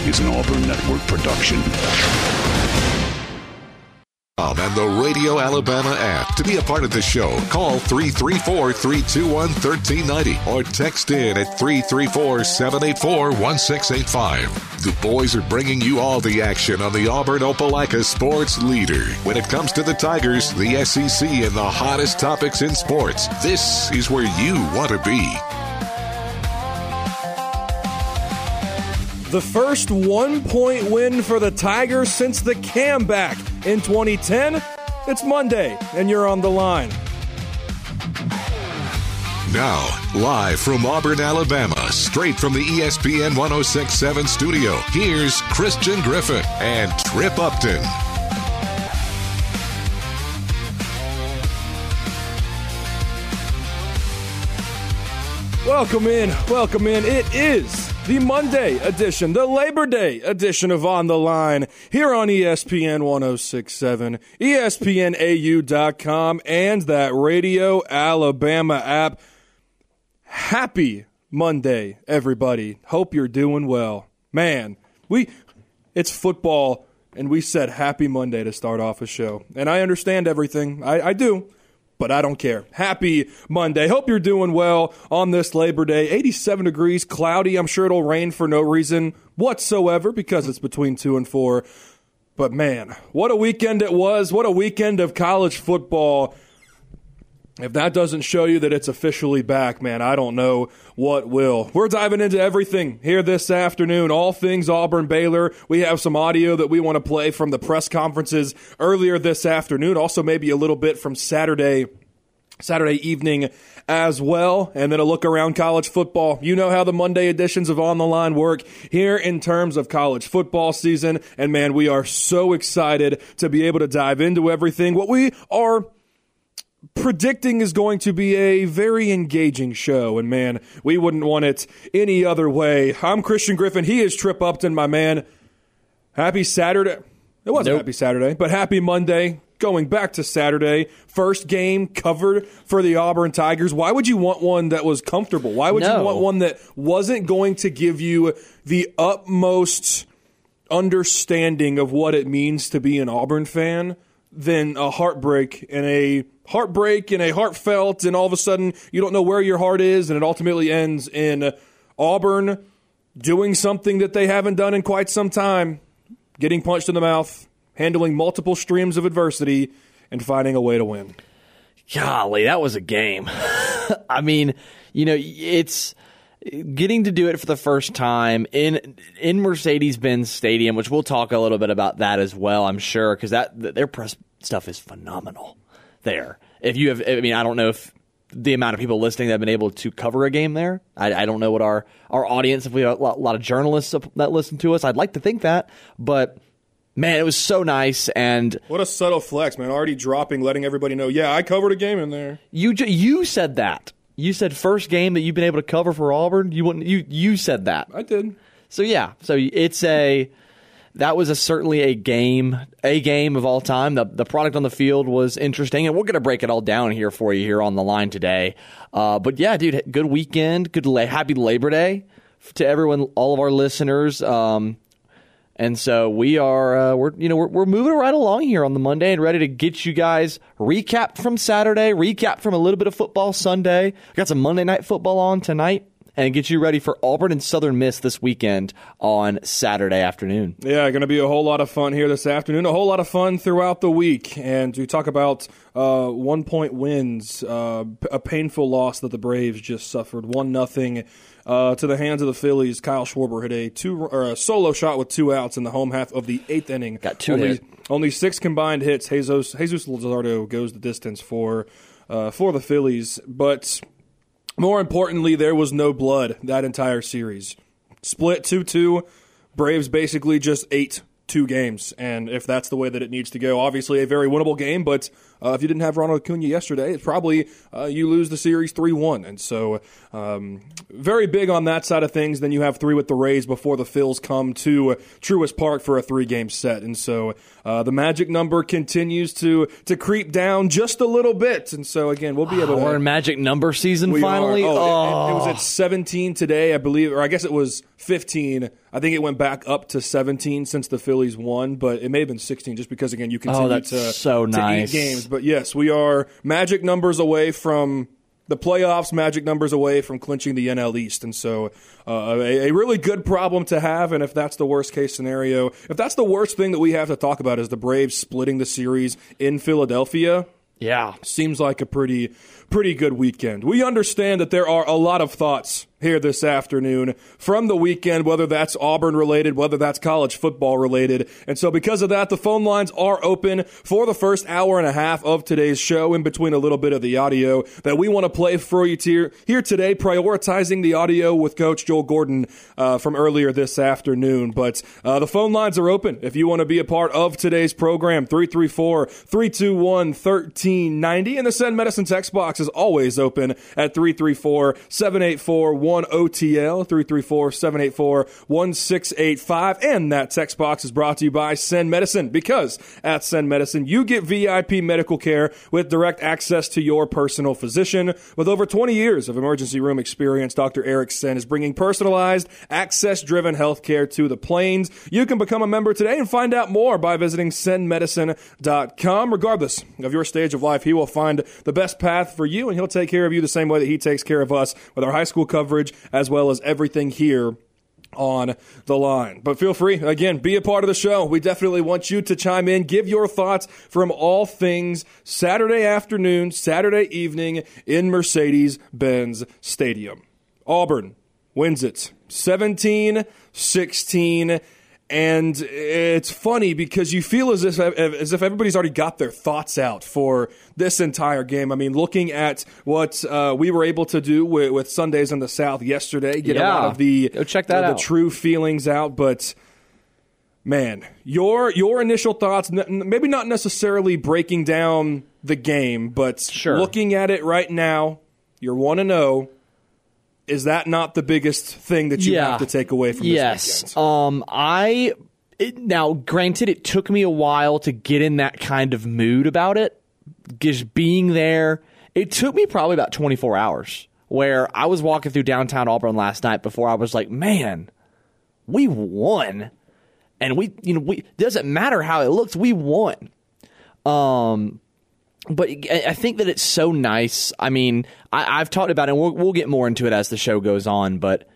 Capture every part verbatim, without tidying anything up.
is an Auburn Network production. And the Radio Alabama app. To be a part of the show, call three three four, three two one, one three nine zero or text in at three three four, seven eight four, one six eight five. The boys are bringing you all the action on the Auburn Opelika sports leader. When it comes to the Tigers, the S E C, and the hottest topics in sports, this is where you want to be. The first one-point win for the Tigers since the comeback in twenty ten. It's Monday, and you're on the line. Now, live from Auburn, Alabama, straight from the E S P N one oh six point seven studio, here's Christian Griffin and Trip Upton. Welcome in, welcome in. It is the Monday edition, the Labor Day edition of On the Line, here on E S P N one oh six point seven, E S P N A U dot com, and that Radio Alabama app. Happy Monday, everybody. Hope you're doing well. Man, we it's football, and we said happy Monday to start off a show. And I understand everything. I, I do. But I don't care. Happy Monday. Hope you're doing well on this Labor Day. eighty-seven degrees, cloudy. I'm sure it'll rain for no reason whatsoever because it's between two and four. But, man, what a weekend it was. What a weekend of college football. If that doesn't show you that it's officially back, man, I don't know what will. We're diving into everything here this afternoon, all things Auburn-Baylor. We have some audio that we want to play from the press conferences earlier this afternoon, also maybe a little bit from Saturday Saturday evening as well, and then a look around college football. You know how the Monday editions of On the Line work here in terms of college football season, and man, we are so excited to be able to dive into everything. What we are predicting is going to be a very engaging show, and man, we wouldn't want it any other way. I'm Christian Griffin. He is Trip Upton, my man. Happy Saturday. It wasn't Nope. happy Saturday, but happy Monday. Going back to Saturday, first game covered for the Auburn Tigers. Why would you want one that was comfortable? Why would No. you want one that wasn't going to give you the utmost understanding of what it means to be an Auburn fan than a heartbreak and a heartbreak and a heartfelt, and all of a sudden you don't know where your heart is, and it ultimately ends in Auburn doing something that they haven't done in quite some time, getting punched in the mouth, handling multiple streams of adversity, and finding a way to win. Golly, that was a game. I mean, you know, it's getting to do it for the first time in in Mercedes-Benz Stadium, which we'll talk a little bit about that as well, I'm sure, because that their press stuff is phenomenal there. If you have, I mean, I don't know if the amount of people listening that have been able to cover a game there. I, I don't know what our, our audience, if we have a lot, a lot of journalists that listen to us, I'd like to think that, but man, it was so nice. And What a subtle flex, man. Already dropping, letting everybody know, yeah, I covered a game in there. You ju- you said that. You said first game that you've been able to cover for Auburn. You wouldn't. You you said that. I did. So yeah. So it's a that was a certainly a game a game of all time. The the product on the field was interesting, and we're gonna break it all down here for you here on the line today. Uh, but yeah, dude, good weekend. Good la- happy Labor Day to everyone, all of our listeners. Um, And so we are, uh, we're you know, we're, we're moving right along here on the Monday and ready to get you guys recapped from Saturday, recapped from a little bit of football Sunday. We got some Monday Night Football on tonight, and get you ready for Auburn and Southern Miss this weekend on Saturday afternoon. Yeah, going to be a whole lot of fun here this afternoon. A whole lot of fun throughout the week, and to talk about uh, one-point wins, uh, a painful loss that the Braves just suffered, one nothing. Uh, to the hands of the Phillies. Kyle Schwarber hit a two or a solo shot with two outs in the home half of the eighth inning. Got two only, hits. Only six combined hits. Jesus, Jesus Luzardo goes the distance for uh, for the Phillies. But more importantly, there was no blood that entire series. Split two two. Braves basically just ate two games. And if that's the way that it needs to go, obviously a very winnable game, but uh, if you didn't have Ronald Acuna yesterday, it's probably uh, you lose the series three one. And so um, very big on that side of things. Then you have three with the Rays before the Phils come to uh, Truist Park for a three-game set. And so uh, the magic number continues to to creep down just a little bit. And so, again, we'll be able to... We're in magic number season we finally? Are. Oh, oh. It, it, it was at seventeen today, I believe, or I guess it was fifteen. I think it went back up to seventeen since the Phillies won, but it may have been sixteen just because, again, you continue oh, that's to, so to nice. eat games. But, yes, we are magic numbers away from the playoffs, magic numbers away from clinching the N L East. And so uh, a, a really good problem to have, and if that's the worst-case scenario, if that's the worst thing that we have to talk about is the Braves splitting the series in Philadelphia, yeah, seems like a pretty pretty good weekend. We understand that there are a lot of thoughts here this afternoon from the weekend, whether that's Auburn-related, whether that's college football-related. And so because of that, the phone lines are open for the first hour and a half of today's show, in between a little bit of the audio that we want to play for you here, here today, prioritizing the audio with Coach Joel Gordon uh, from earlier this afternoon. But uh, the phone lines are open if you want to be a part of today's program, three three four, three two one, one three nine zero. And the Send Medicine text box is always open at three three four, seven eight four, one O T L, three three four, seven eight four, one six eight five. And that text box is brought to you by Send Medicine, because at Send Medicine, you get V I P medical care with direct access to your personal physician. With over twenty years of emergency room experience, Doctor Eric Sen is bringing personalized, access-driven health care to the Plains. You can become a member today and find out more by visiting send medicine dot com. Regardless of your stage of life, he will find the best path for you, and he'll take care of you the same way that he takes care of us with our high school coverage, as well as everything here on the line. But feel free, again, be a part of the show. We definitely want you to chime in, give your thoughts from all things Saturday afternoon, Saturday evening in Mercedes-Benz Stadium. Auburn wins it seventeen sixteen. And it's funny because you feel as if as if everybody's already got their thoughts out for this entire game. I mean, looking at what uh, we were able to do with, with Sundays in the South yesterday, get yeah. a lot of the, Go check that the, out. the true feelings out. But, man, your your initial thoughts, maybe not necessarily breaking down the game, but sure. looking at it right now, you're one and oh. Is that not the biggest thing that you yeah. have to take away from this yes. weekend? Um, I it, now, granted, it took me a while to get in that kind of mood about it. Just being there, it took me probably about twenty-four hours. Where I was walking through downtown Auburn last night before I was like, man, we won, and we, you know, we doesn't matter how it looks, we won. Um. But I think that it's so nice. I mean, I, I've talked about it, and we'll, we'll get more into it as the show goes on, but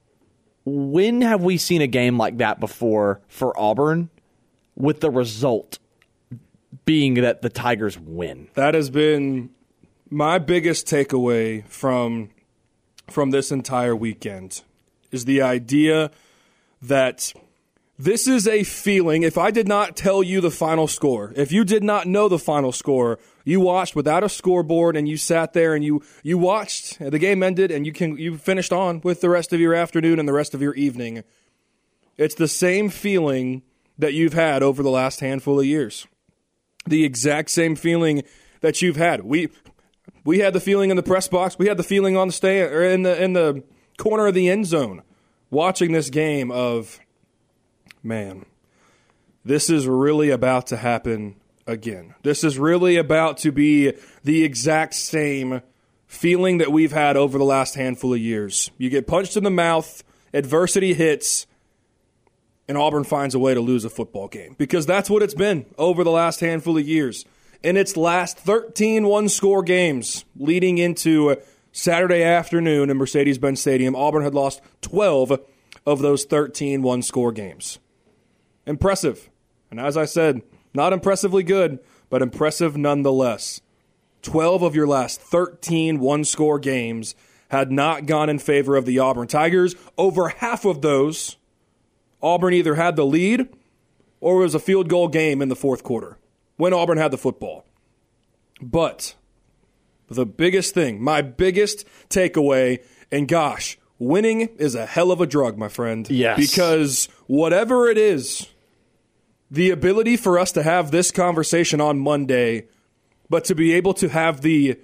when have we seen a game like that before for Auburn with the result being that the Tigers win? That has been my biggest takeaway from from this entire weekend, is the idea that this is a feeling. If I did not tell you the final score, if you did not know the final score, you watched without a scoreboard and you sat there and you you watched, the game ended and you can you finished on with the rest of your afternoon and the rest of your evening. It's the same feeling that you've had over the last handful of years. The exact same feeling that you've had. We we had the feeling in the press box. We had the feeling on the stand or in the in the corner of the end zone watching this game of, man, this is really about to happen again. This is really about to be the exact same feeling that we've had over the last handful of years. You get punched in the mouth, adversity hits, and Auburn finds a way to lose a football game. Because that's what it's been over the last handful of years. In its last thirteen one-score games leading into Saturday afternoon in Mercedes-Benz Stadium, Auburn had lost twelve of those thirteen one-score games. Impressive. And as I said, not impressively good, but impressive nonetheless. twelve of your last thirteen one-score games had not gone in favor of the Auburn Tigers. Over half of those, Auburn either had the lead or it was a field goal game in the fourth quarter when Auburn had the football. But the biggest thing, my biggest takeaway, and gosh, winning is a hell of a drug, my friend. Yes. Because whatever it is, the ability for us to have this conversation on Monday But to be able to have the,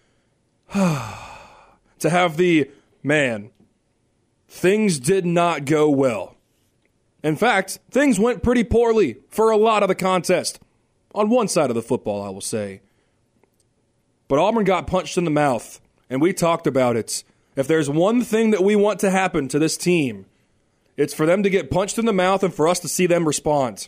to have the, man, things did not go well. In fact, things went pretty poorly for a lot of the contest. On one side of the football, I will say. But Auburn got punched in the mouth, and we talked about it. If there's one thing that we want to happen to this team, it's for them to get punched in the mouth and for us to see them respond.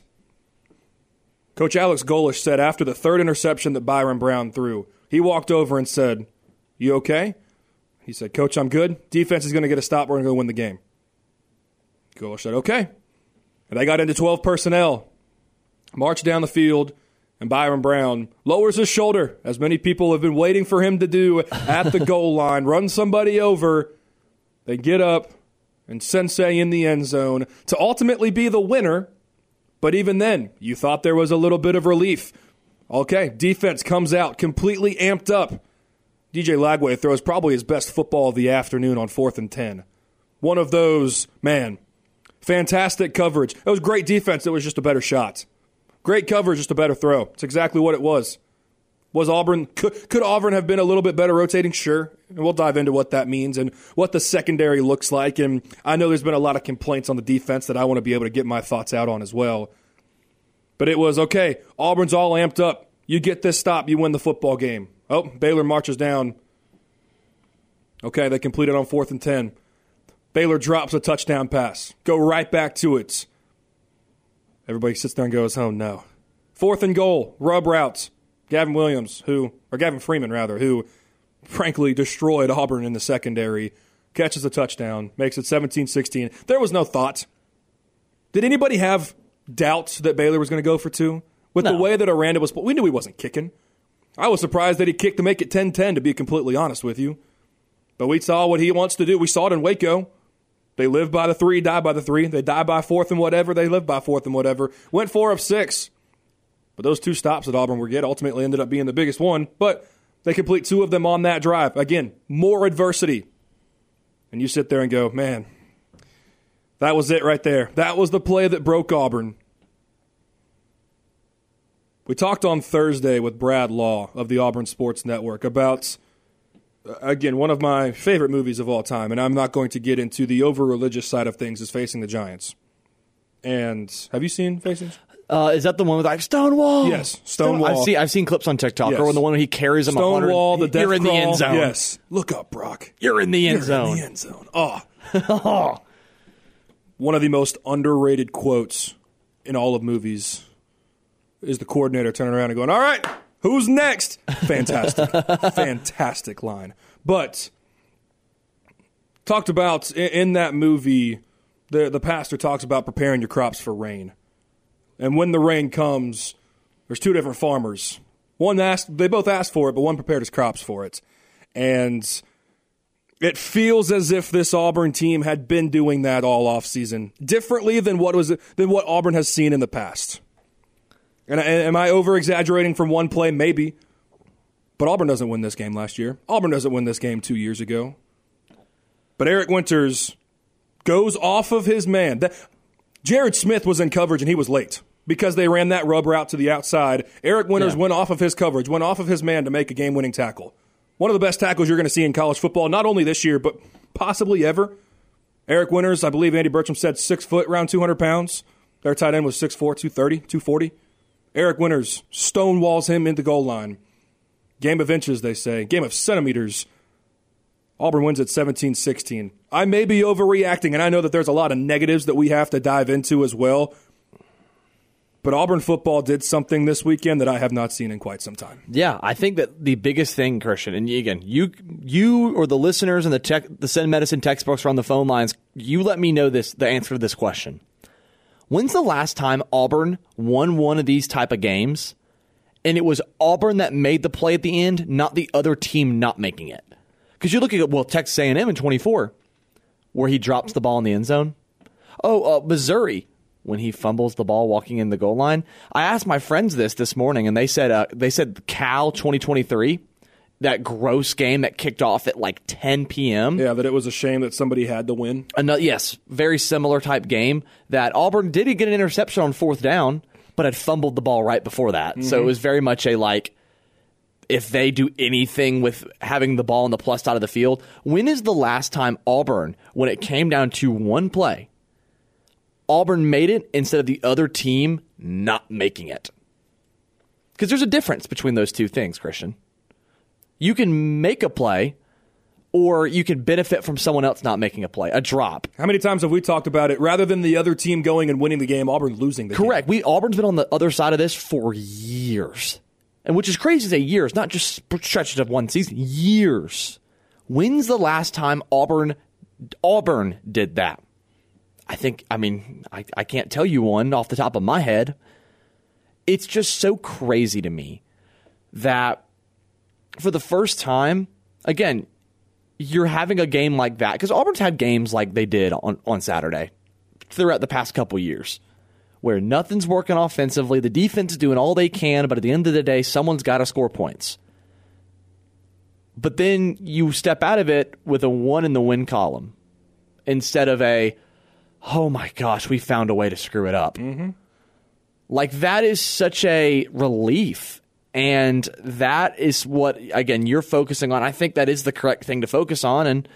Coach Alex Golesh said after the third interception that Byron Brown threw, he walked over and said, "You okay?" He said, "Coach, I'm good. Defense is going to get a stop. We're going to go win the game." Golesh said, "Okay." And they got into twelve personnel, marched down the field, and Byron Brown lowers his shoulder, as many people have been waiting for him to do at the goal line, run somebody over. They get up, and Sensei in the end zone to ultimately be the winner. But even then, you thought there was a little bit of relief. Okay, defense comes out completely amped up. D J Lagway throws probably his best football of the afternoon on fourth and ten. One of those, man, fantastic coverage. It was great defense. It was just a better shot. Great coverage, just a better throw. It's exactly what it was. Was Auburn, could, could Auburn have been a little bit better rotating? Sure. And we'll dive into what that means and what the secondary looks like. And I know there's been a lot of complaints on the defense that I want to be able to get my thoughts out on as well. But it was, okay, Auburn's all amped up. You get this stop, you win the football game. Oh, Baylor marches down. Okay, they complete it on fourth and ten. Baylor drops a touchdown pass. Go right back to it. Everybody sits there and goes, oh, no. Fourth and goal, rub routes. Gavin Williams, who, or Gavin Freeman, rather, who frankly destroyed Auburn in the secondary, catches a touchdown, makes it seventeen sixteen. There was no thought. Did anybody have doubts that Baylor was going to go for two? With no. the way that Aranda was, we knew he wasn't kicking. I was surprised that he kicked to make it ten ten, to be completely honest with you. But we saw what he wants to do. We saw it in Waco. They live by the three, die by the three. They die by fourth and whatever. They live by fourth and whatever. Went four of six. But those two stops that Auburn would get ultimately ended up being the biggest one. But they complete two of them on that drive. Again, more adversity. And you sit there and go, man, that was it right there. That was the play that broke Auburn. We talked on Thursday with Brad Law of the Auburn Sports Network about, again, one of my favorite movies of all time, and I'm not going to get into the over-religious side of things, is Facing the Giants. And have you seen Facing? Uh, is that the one with like Stonewall? Yes, Stonewall. I've seen I've seen clips on TikTok. Yes. Or the one where he carries him. Stonewall, the death You're in crawl. the end zone. Yes, look up, Brock. You're in the end You're zone. in the end zone. Oh, one of the most underrated quotes in all of movies is the coordinator turning around and going, "All right, who's next?" Fantastic, fantastic line. But talked about in, in that movie, the the pastor talks about preparing your crops for rain. And when the rain comes, there's two different farmers. One asked, they both asked for it, but one prepared his crops for it. And it feels as if this Auburn team had been doing that all offseason, differently than what was than what Auburn has seen in the past. And, and am I over-exaggerating from one play? Maybe. But Auburn doesn't win this game last year. Auburn doesn't win this game two years ago. But Eric Winters goes off of his man. That, Jared Smith was in coverage, and he was late because they ran that rub route to the outside. Eric Winters yeah. went off of his coverage, went off of his man to make a game-winning tackle. One of the best tackles you're going to see in college football, not only this year, but possibly ever. Eric Winters, I believe Andy Bertram said six foot, around two hundred pounds. Their tight end was six four, two thirty, two forty. Eric Winters stonewalls him into goal line. Game of inches, they say. Game of centimeters. Auburn wins at seventeen sixteen. I may be overreacting, and I know that there's a lot of negatives that we have to dive into as well. But Auburn football did something this weekend that I have not seen in quite some time. Yeah, I think that the biggest thing, Christian, and again, you you or the listeners and the tech, the Send Medicine textbooks are on the phone lines, you let me know this the answer to this question. When's the last time Auburn won one of these type of games, and it was Auburn that made the play at the end, not the other team not making it? Because you're looking at, well, Texas A and M in twenty-four, where he drops the ball in the end zone. Oh, uh, Missouri, when he fumbles the ball walking in the goal line. I asked my friends this this morning, and they said uh, they said Cal twenty twenty-three, that gross game that kicked off at like ten p.m. Yeah, that it was a shame that somebody had to win. Another, yes, very similar type game that Auburn did get an interception on fourth down, but had fumbled the ball right before that. Mm-hmm. So it was very much a like, if they do anything with having the ball on the plus side of the field. When is the last time Auburn, when it came down to one play, Auburn made it instead of the other team not making it? Because there's a difference between those two things, Christian. You can make a play, or you can benefit from someone else not making a play, a drop. How many times have we talked about it? Rather than the other team going and winning the game, Auburn losing the Correct. game. We Auburn's been on the other side of this for years. And which is crazy to say years, not just stretches of one season, years. When's the last time Auburn Auburn did that? I think, I mean, I, I can't tell you one off the top of my head. It's just so crazy to me that for the first time, again, you're having a game like that. Because Auburn's had games like they did on, on Saturday throughout the past couple years, where nothing's working offensively. The defense is doing all they can, but at the end of the day, someone's got to score points. But then you step out of it with a one in the win column instead of a, oh my gosh, we found a way to screw it up. Mm-hmm. Like, that is such a relief. And that is what, again, you're focusing on. I think that is the correct thing to focus on. And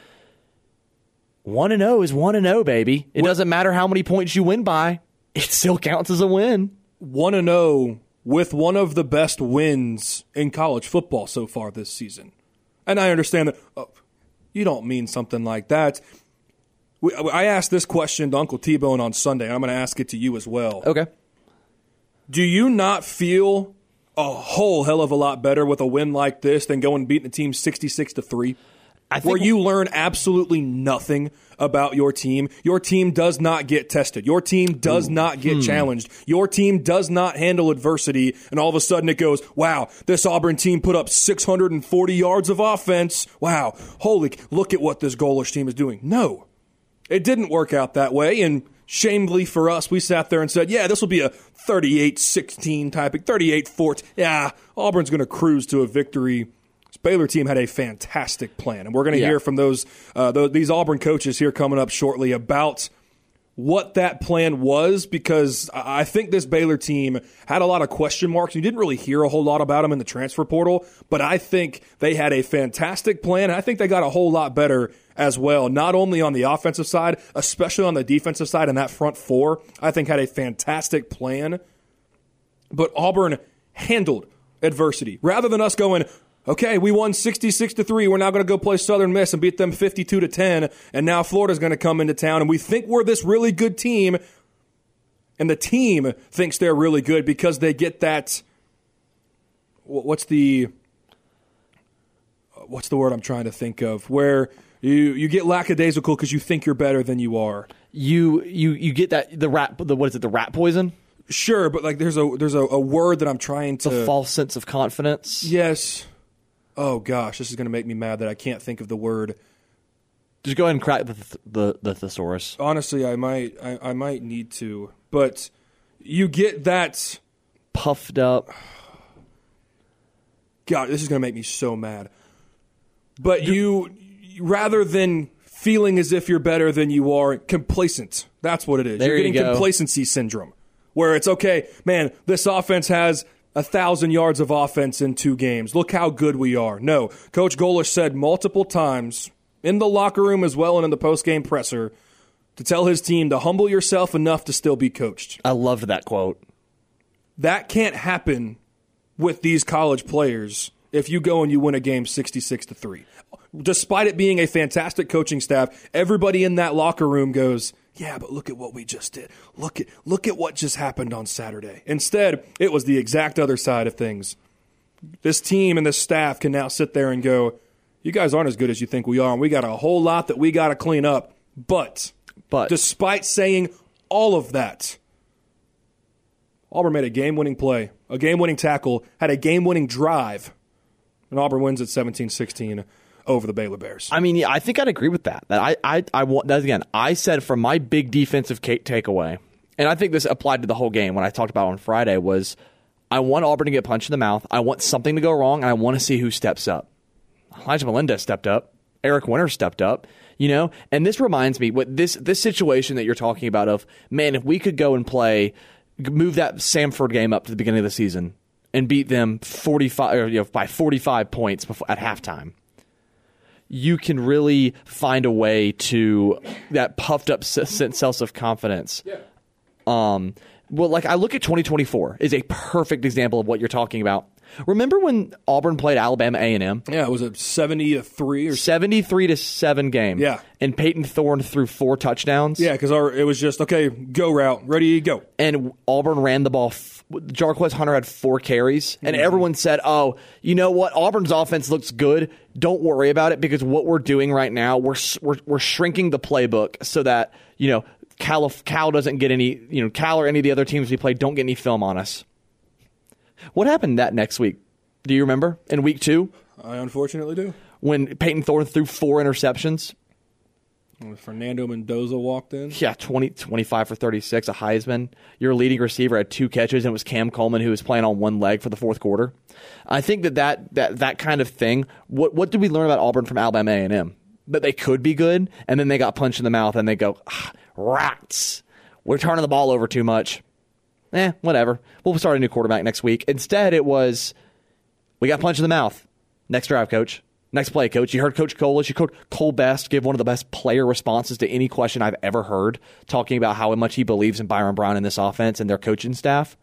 one and oh is one and oh, baby. It what? doesn't matter how many points you win by. It still counts as a win. one and oh with one of the best wins in college football so far this season. And I understand that oh, you don't mean something like that. We, I asked this question to Uncle T-Bone on Sunday. I'm going to ask it to you as well. Okay. Do you not feel a whole hell of a lot better with a win like this than going and beating the team sixty-six to three? I think where you learn absolutely nothing about your team. Your team does not get tested. Your team does Ooh. not get hmm. challenged. Your team does not handle adversity, and all of a sudden it goes, wow, this Auburn team put up six hundred forty yards of offense. Wow, holy, look at what this Golish team is doing. No, it didn't work out that way, and shamefully for us, we sat there and said, yeah, this will be a thirty-eight sixteen type, thirty-eight fourteen. Yeah, Auburn's going to cruise to a victory. This Baylor team had a fantastic plan, and we're going to yeah. hear from those, uh, those these Auburn coaches here coming up shortly about what that plan was, because I think this Baylor team had a lot of question marks. You didn't really hear a whole lot about them in the transfer portal, but I think they had a fantastic plan. I think they got a whole lot better as well, not only on the offensive side, especially on the defensive side, and that front four, I think had a fantastic plan. But Auburn handled adversity. Rather than us going, okay, we won sixty-six to three. We're now going to go play Southern Miss and beat them fifty-two to ten. And now Florida's going to come into town, and we think we're this really good team. And the team thinks they're really good because they get that. What's the what's the word I'm trying to think of? Where you you get lackadaisical because you think you're better than you are. You you you get that the rat the what is it the rat poison? Sure, but like there's a there's a, a word that I'm trying to the false sense of confidence. Yes. Oh, gosh, this is going to make me mad that I can't think of the word. Just go ahead and crack the th- the, the thesaurus. Honestly, I might I, I might need to. But you get that puffed up. God, this is going to make me so mad. But you, rather than feeling as if you're better than you are, complacent. That's what it is. There You're getting you go. Complacency syndrome, where it's, okay, man, this offense has a thousand yards of offense in two games. Look how good we are. No, Coach Golish said multiple times in the locker room as well and in the post-game presser to tell his team to humble yourself enough to still be coached. I loved that quote. That can't happen with these college players if you go and you win a game sixty-six to three. Despite it being a fantastic coaching staff, everybody in that locker room goes, yeah, but look at what we just did. Look at look at what just happened on Saturday. Instead, it was the exact other side of things. This team and this staff can now sit there and go, you guys aren't as good as you think we are, and we got a whole lot that we got to clean up. But, but despite saying all of that, Auburn made a game-winning play, a game-winning tackle, had a game-winning drive, and Auburn wins at seventeen sixteen. Over the Baylor Bears. I mean, yeah, I think I'd agree with that. That I, I, I want that again. I said from my big defensive takeaway, and I think this applied to the whole game when I talked about it on Friday, was I want Auburn to get punched in the mouth. I want something to go wrong, and I want to see who steps up. Elijah Melendez stepped up. Eric Winter stepped up. You know, and this reminds me what this this situation that you're talking about of, man, if we could go and play, move that Samford game up to the beginning of the season and beat them forty-five or, you know, by forty-five points before, at halftime, you can really find a way to that puffed up sense of confidence. Yeah. Um, well, like I look at twenty twenty-four is a perfect example of what you're talking about. Remember when Auburn played Alabama A and M? Yeah, was it seventy to three or seventy-three to seven game? Yeah, and Peyton Thorne threw four touchdowns. Yeah, because it was just okay, go route, ready, go. And Auburn ran the ball. F- Jarquez Hunter had four carries, and mm-hmm. everyone said, "Oh, you know what? Auburn's offense looks good. Don't worry about it because what we're doing right now, we're we're, we're shrinking the playbook so that you know Cal Cal doesn't get any, you know, Cal or any of the other teams we play don't get any film on us." What happened that next week? Do you remember? In week two? I unfortunately do. When Peyton Thorne threw four interceptions. When Fernando Mendoza walked in? Yeah, twenty, twenty-five for thirty-six, a Heisman. Your leading receiver had two catches, and it was Cam Coleman who was playing on one leg for the fourth quarter. I think that that, that, that kind of thing, what, what did we learn about Auburn from Alabama A and M? That they could be good, and then they got punched in the mouth, and they go, ah, rats, we're turning the ball over too much. Eh, whatever. We'll start a new quarterback next week. Instead, it was, we got punched in the mouth. Next drive, coach. Next play, coach. You heard Coach Colish. You heard Cole Best give one of the best player responses to any question I've ever heard, talking about how much he believes in Byron Brown and this offense and their coaching staff.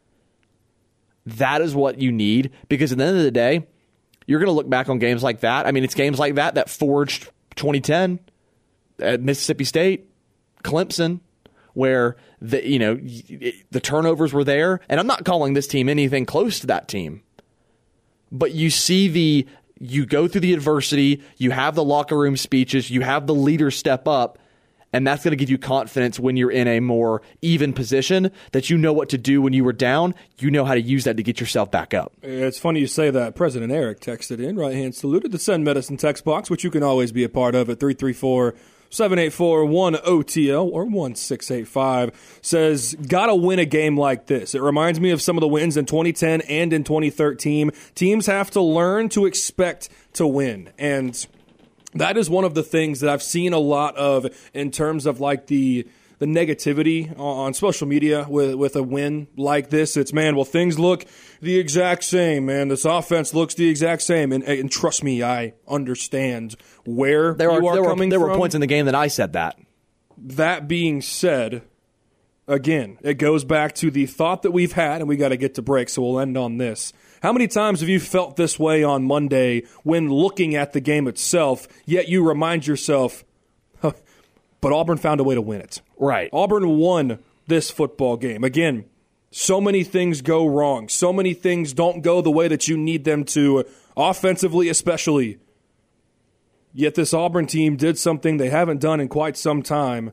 That is what you need, because at the end of the day, you're going to look back on games like that. I mean, it's games like that that forged twenty ten at Mississippi State, Clemson, where the you know the turnovers were there, and I'm not calling this team anything close to that team, but you see the you go through the adversity, you have the locker room speeches, you have the leaders step up, and that's going to give you confidence when you're in a more even position that you know what to do when you were down. You know how to use that to get yourself back up. It's funny you say that. President Eric texted in, right hand saluted, the Send Medicine text box, which you can always be a part of at three three four, seven eight four, one O T L or one six eight five, says, gotta win a game like this. It reminds me of some of the wins in twenty ten and in twenty thirteen. Teams have to learn to expect to win. And that is one of the things that I've seen a lot of in terms of like the the negativity on social media with, with a win like this. It's, man, well, things look the exact same, man. This offense looks the exact same. And, and trust me, I understand where there are, you are there coming were, there from. There were points in the game that I said that. That being said, again, it goes back to the thought that we've had, and we got to get to break, so we'll end on this. How many times have you felt this way on Monday when looking at the game itself, yet you remind yourself, huh, but Auburn found a way to win it. Right. Auburn won this football game. Again, so many things go wrong. So many things don't go the way that you need them to, offensively especially. Yet this Auburn team did something they haven't done in quite some time.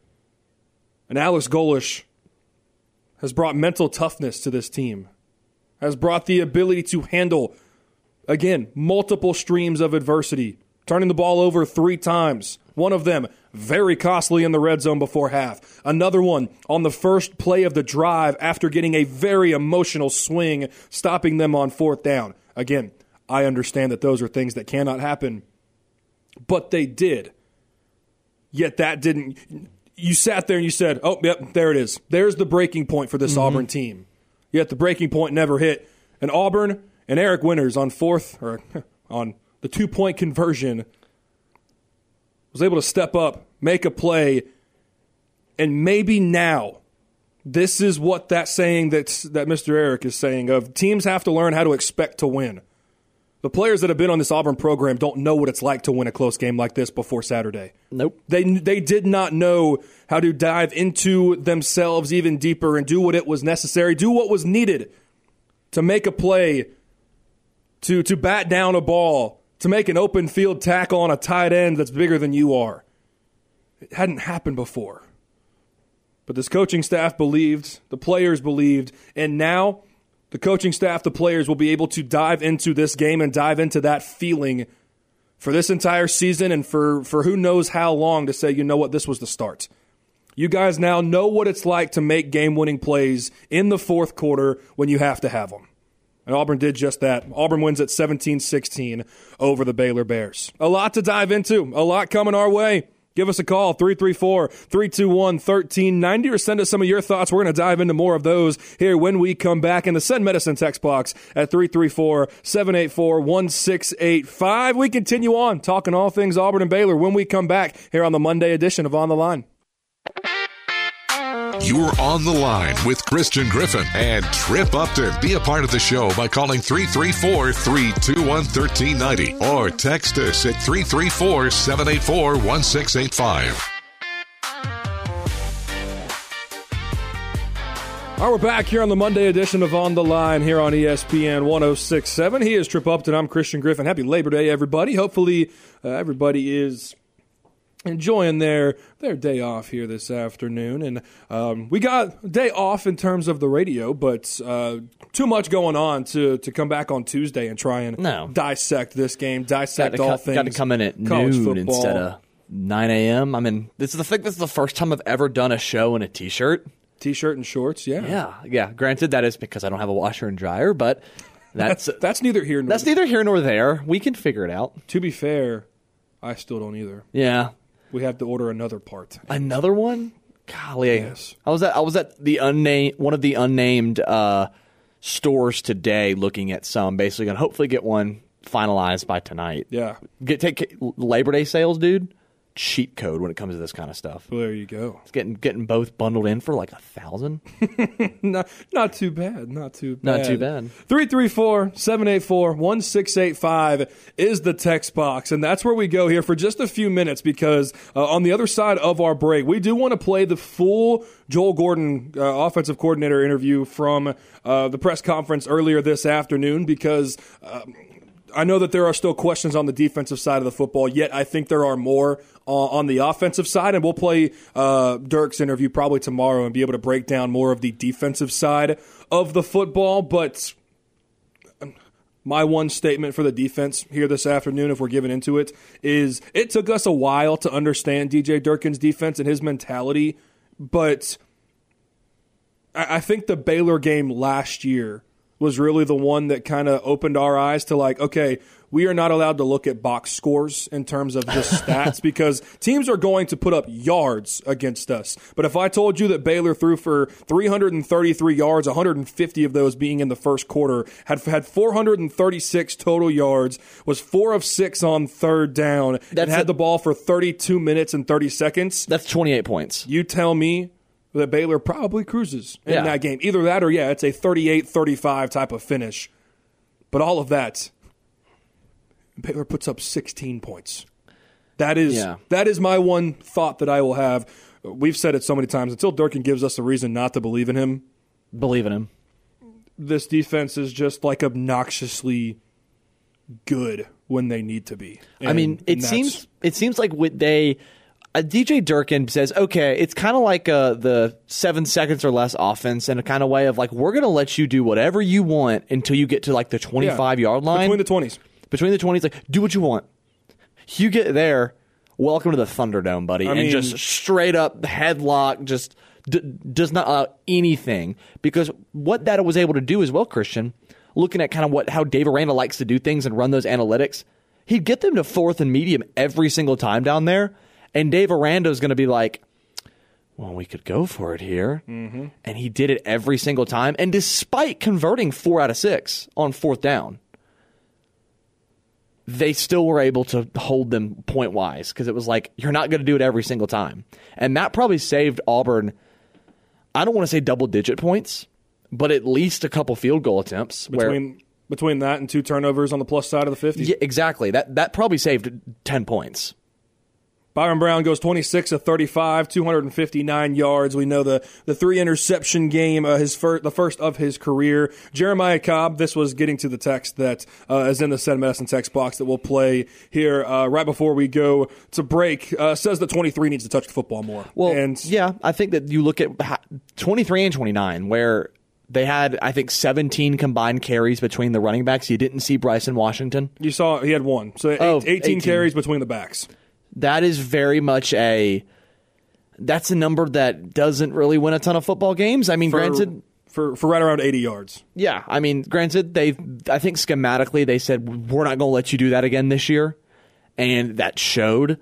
And Alex Golesh has brought mental toughness to this team. Has brought the ability to handle, again, multiple streams of adversity. Turning the ball over three times. One of them very costly in the red zone before half. Another one on the first play of the drive after getting a very emotional swing, stopping them on fourth down. Again, I understand that those are things that cannot happen, but they did. Yet that didn't. You sat there and you said, oh, yep, there it is. There's the breaking point for this mm-hmm. Auburn team. Yet the breaking point never hit. And Auburn and Eric Winters on fourth, or on the two-point conversion, was able to step up, make a play, and maybe now this is what that saying that's, that Mister Eric is saying of teams have to learn how to expect to win. The players that have been on this Auburn program don't know what it's like to win a close game like this before Saturday. Nope. They they did not know how to dive into themselves even deeper and do what it was necessary, do what was needed to make a play, to to bat down a ball, to make an open field tackle on a tight end that's bigger than you are. It hadn't happened before. But this coaching staff believed, the players believed, and now the coaching staff, the players will be able to dive into this game and dive into that feeling for this entire season and for, for who knows how long to say, you know what, this was the start. You guys now know what it's like to make game-winning plays in the fourth quarter when you have to have them. And Auburn did just that. Auburn wins at seventeen sixteen over the Baylor Bears. A lot to dive into, a lot coming our way. Give us a call, three three four, three two one, one three nine zero, or send us some of your thoughts. We're going to dive into more of those here when we come back in the Send Medicine text box at three three four, seven eight four, one six eight five. We continue on talking all things Auburn and Baylor when we come back here on the Monday edition of On the Line. You're on the line with Christian Griffin and Trip Upton. Be a part of the show by calling three three four, three two one, one three nine zero or text us at three three four, seven eight four, one six eight five. All right, we're back here on the Monday edition of On the Line here on E S P N one oh six point seven. He is Trip Upton. I'm Christian Griffin. Happy Labor Day, everybody. Hopefully uh, everybody is enjoying their their day off here this afternoon. And um, we got a day off in terms of the radio, but uh, too much going on to, to come back on Tuesday and try and no. dissect this game, dissect got all co- things. Got to come in at noon football. Instead of nine a.m. I mean, this is the, I think this is the first time I've ever done a show in a T-shirt. T-shirt and shorts, yeah. Yeah, yeah. Granted, that is because I don't have a washer and dryer, but that's that's, that's neither here nor That's neither here nor there. We can figure it out. To be fair, I still don't either. Yeah. We have to order another part. Another one? Golly. Yes. I was at I was at the unnamed one of the unnamed uh, stores today looking at some, basically gonna hopefully get one finalized by tonight. Yeah. Get take Labor Day sales, dude. Cheat code when it comes to this kind of stuff. Well, there you go. It's getting getting both bundled in for like a thousand. not not too bad. Not too bad. Not too bad. three three four, seven eight four, one six eight five is the text box, and that's where we go here for just a few minutes because uh, on the other side of our break, we do want to play the full Joel Gordon uh, offensive coordinator interview from uh, the press conference earlier this afternoon because uh, I know that there are still questions on the defensive side of the football, yet I think there are more uh, on the offensive side, and we'll play uh, Dirk's interview probably tomorrow and be able to break down more of the defensive side of the football. But my one statement for the defense here this afternoon, if we're giving into it, is it took us a while to understand D J Durkin's defense and his mentality, but I, I think the Baylor game last year was really the one that kind of opened our eyes to like, okay, we are not allowed to look at box scores in terms of just stats because teams are going to put up yards against us. But if I told you that Baylor threw for three hundred thirty-three yards, one hundred fifty of those being in the first quarter, had had four hundred thirty-six total yards, was four of six on third down, That's and had a, the ball for thirty-two minutes and thirty seconds. That's twenty-eight points. You tell me that Baylor probably cruises in yeah. that game. Either that or, yeah, it's a thirty-eight thirty-five type of finish. But all of that, Baylor puts up sixteen points. That is yeah. that is my one thought that I will have. We've said it so many times. Until Durkin gives us a reason not to believe in him. Believe in him. This defense is just like obnoxiously good when they need to be. And, I mean, it seems it seems like what they uh, D J Durkin says, okay, it's kind of like uh, the seven seconds or less offense in a kind of way of like, we're going to let you do whatever you want until you get to like the twenty-five yeah, yard line. Between the twenties. Between the twenties, like, do what you want. You get there, welcome to the Thunderdome, buddy. I and mean, just straight up headlock, just d- does not allow anything. Because what that was able to do as well, Christian, looking at kind of what how Dave Aranda likes to do things and run those analytics, he'd get them to fourth and medium every single time down there. And Dave Aranda is going to be like, well, we could go for it here. Mm-hmm. And he did it every single time. And despite converting four out of six on fourth down, they still were able to hold them point-wise because it was like, you're not going to do it every single time. And that probably saved Auburn, I don't want to say double-digit points, but at least a couple field goal attempts. Between where, between that and two turnovers on the plus side of the fifty? Yeah, exactly. That that probably saved ten points. Byron Brown goes twenty-six of thirty-five, two hundred fifty-nine yards. We know the, the three interception game, uh, his fir- the first of his career. Jeremiah Cobb, this was getting to the text that uh, is in the Send Medicine text box that we'll play here uh, right before we go to break, uh, says that twenty-three needs to touch the football more. Well, and yeah, I think that you look at twenty-three and twenty-nine, where they had, I think, seventeen combined carries between the running backs. You didn't see Bryson Washington. You saw he had one. So oh, eighteen, eighteen carries between the backs. That is very much a that's a number that doesn't really win a ton of football games. I mean, for, granted, for for right around eighty yards. Yeah, I mean, granted, they I think schematically they said we're not going to let you do that again this year, and that showed.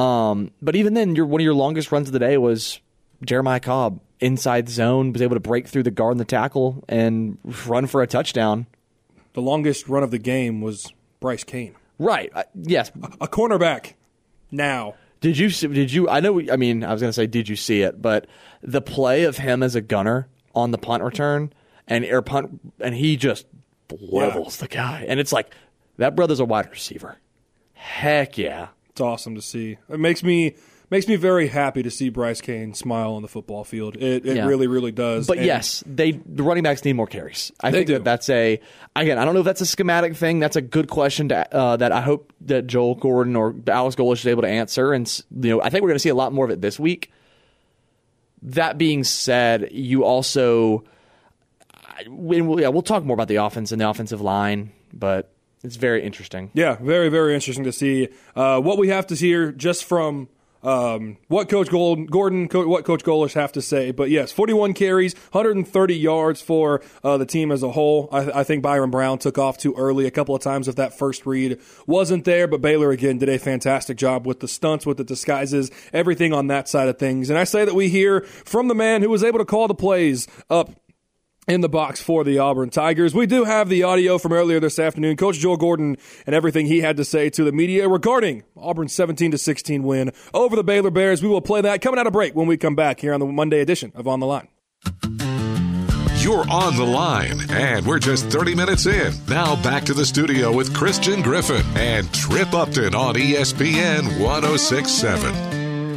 Um, but even then, your, one of your longest runs of the day was Jeremiah Cobb inside zone, was able to break through the guard and the tackle and run for a touchdown. The longest run of the game was Bryce Cain. Right. Uh, yes. A, a cornerback. Now. Did you, did you, I know, I mean, I was going to say, did you see it? But the play of him as a gunner on the punt return and air punt, and he just levels yeah. the guy. And it's like, that brother's a wide receiver. Heck yeah. It's awesome to see. It makes me makes me very happy to see Bryce Cain smile on the football field. It it yeah. really, really does. But and yes, they the running backs need more carries. I they think do. that that's a, again, I don't know if that's a schematic thing. That's a good question to, uh, that I hope that Joel Gordon or Alex Golesh is able to answer. And you know, I think we're going to see a lot more of it this week. That being said, you also, we'll, yeah, we'll talk more about the offense and the offensive line, but it's very interesting. Yeah, very, very interesting to see uh, what we have to hear just from um, what Coach Gordon, Co- what Coach Golesh have to say. But yes, forty-one carries, one hundred thirty yards for uh, the team as a whole. I, I think Byron Brown took off too early a couple of times if that first read wasn't there. But Baylor, again, did a fantastic job with the stunts, with the disguises, everything on that side of things. And I say that we hear from the man who was able to call the plays up in the box for the Auburn Tigers. We do have the audio from earlier this afternoon. Coach Joel Gordon and everything he had to say to the media regarding Auburn's seventeen to sixteen win over the Baylor Bears. We will play that coming out of break when we come back here on the Monday edition of On the Line. You're On the Line, and we're just thirty minutes in. Now back to the studio with Christian Griffin and Trip Upton on E S P N one oh six point seven.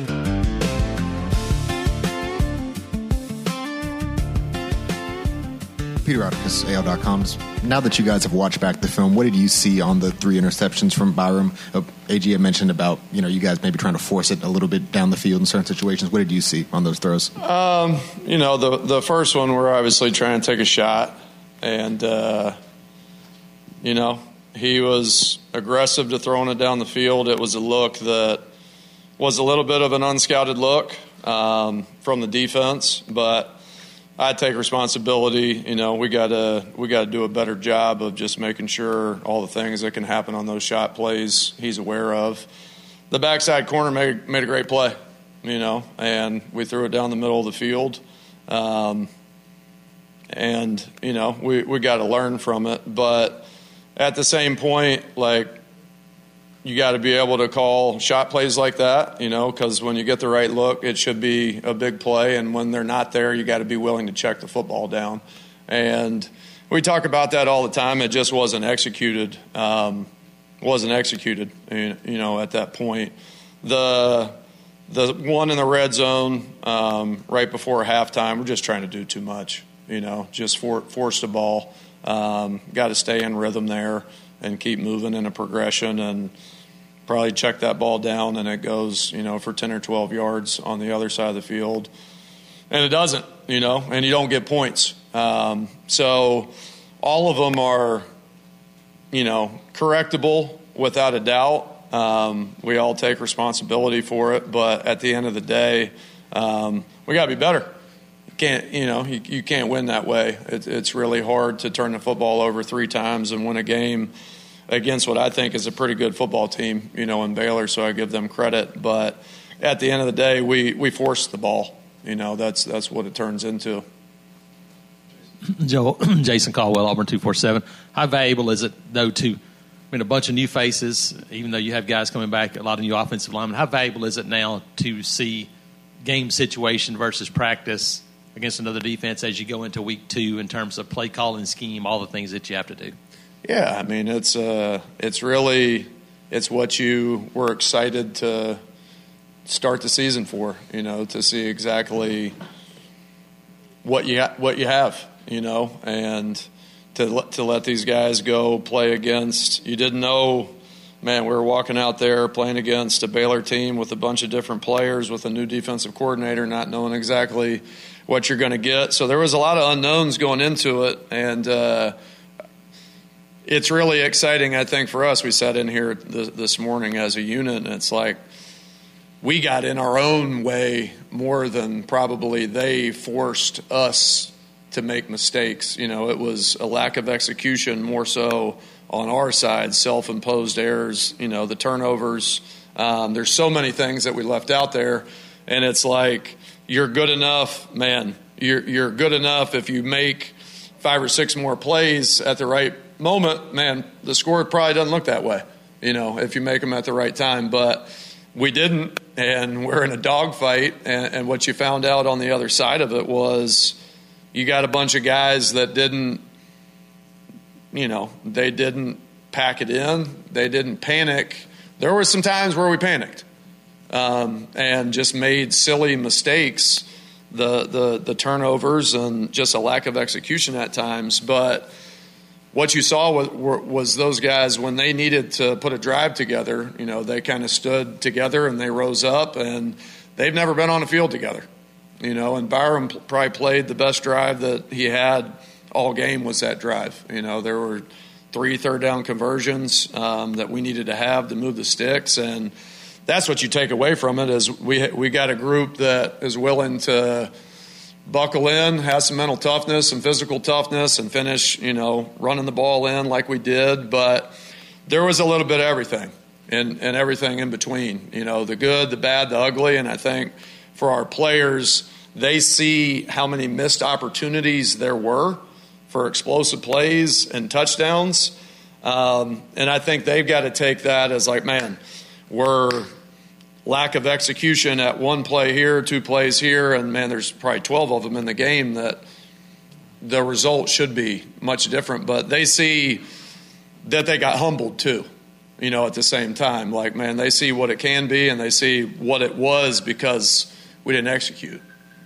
Peter Atticus, A L dot com. Now that you guys have watched back the film, what did you see on the three interceptions from Byram? Uh, A G had mentioned about, you know, you guys maybe trying to force it a little bit down the field in certain situations. What did you see on those throws? Um, you know, the the first one, we're obviously trying to take a shot. And, uh, you know, he was aggressive to throwing it down the field. It was a look that was a little bit of an unscouted look um, from the defense, but I take responsibility. You know, we gotta we gotta do a better job of just making sure all the things that can happen on those shot plays he's aware of. The backside corner made made a great play, you know, and we threw it down the middle of the field. Um, and you know, we we got to learn from it. But at the same point, like, you got to be able to call shot plays like that, you know, because when you get the right look, it should be a big play. And when they're not there, you got to be willing to check the football down. And we talk about that all the time. It just wasn't executed. Um, wasn't executed, you know, at that point. The the one in the red zone um, right before halftime, we're just trying to do too much, you know, just for, force the ball. Um, got to stay in rhythm there and keep moving in a progression and probably check that ball down and it goes, you know, for ten or twelve yards on the other side of the field. And it doesn't, you know, and you don't get points. Um, so all of them are, you know, correctable without a doubt. Um, we all take responsibility for it, but at the end of the day, um, we got to be better. You can't, you know, you, you can't win that way. It, it's really hard to turn the football over three times and win a game against what I think is a pretty good football team, you know, in Baylor, so I give them credit. But at the end of the day, we, we forced the ball. You know, that's that's what it turns into. Joe, Jason Caldwell, Auburn two forty-seven. How valuable is it, though, to, I mean, a bunch of new faces, even though you have guys coming back, a lot of new offensive linemen, how valuable is it now to see game situation versus practice against another defense as you go into week two in terms of play calling scheme, all the things that you have to do? Yeah, I mean, it's uh, it's really it's what you were excited to start the season for, you know, to see exactly what you ha- what you have, you know, and to let, to let these guys go play against. You didn't know, man. We were walking out there playing against a Baylor team with a bunch of different players, with a new defensive coordinator, not knowing exactly what you're going to get. So there was a lot of unknowns going into it, and uh, it's really exciting, I think, for us. We sat in here th- this morning as a unit, and it's like we got in our own way more than probably they forced us to make mistakes. You know, it was a lack of execution more so on our side, self-imposed errors, you know, the turnovers, Um, there's so many things that we left out there, and it's like you're good enough, man. You're you're good enough if you make five or six more plays at the right moment, man. The score probably doesn't look that way, you know, if you make them at the right time. But we didn't, and we're in a dogfight. And, and what you found out on the other side of it was you got a bunch of guys that didn't, you know, they didn't pack it in. They didn't panic. There were some times where we panicked um, and just made silly mistakes, the, the the turnovers and just a lack of execution at times. But what you saw was, was those guys, when they needed to put a drive together, you know, they kind of stood together and they rose up, and they've never been on a field together. You know, and Byram probably played the best drive that he had all game was that drive. You know, there were three third down conversions um, that we needed to have to move the sticks, and that's what you take away from it is we we got a group that is willing to buckle in, have some mental toughness and physical toughness, and finish, you know, running the ball in like we did. But there was a little bit of everything and, and everything in between, you know, the good, the bad, the ugly. And I think for our players, they see how many missed opportunities there were for explosive plays and touchdowns. Um, and I think they've got to take that as like, man, we're lack of execution at one play here, two plays here, and, man, there's probably twelve of them in the game that the result should be much different. But they see that they got humbled too, you know, at the same time. Like, man, they see what it can be, and they see what it was because we didn't execute.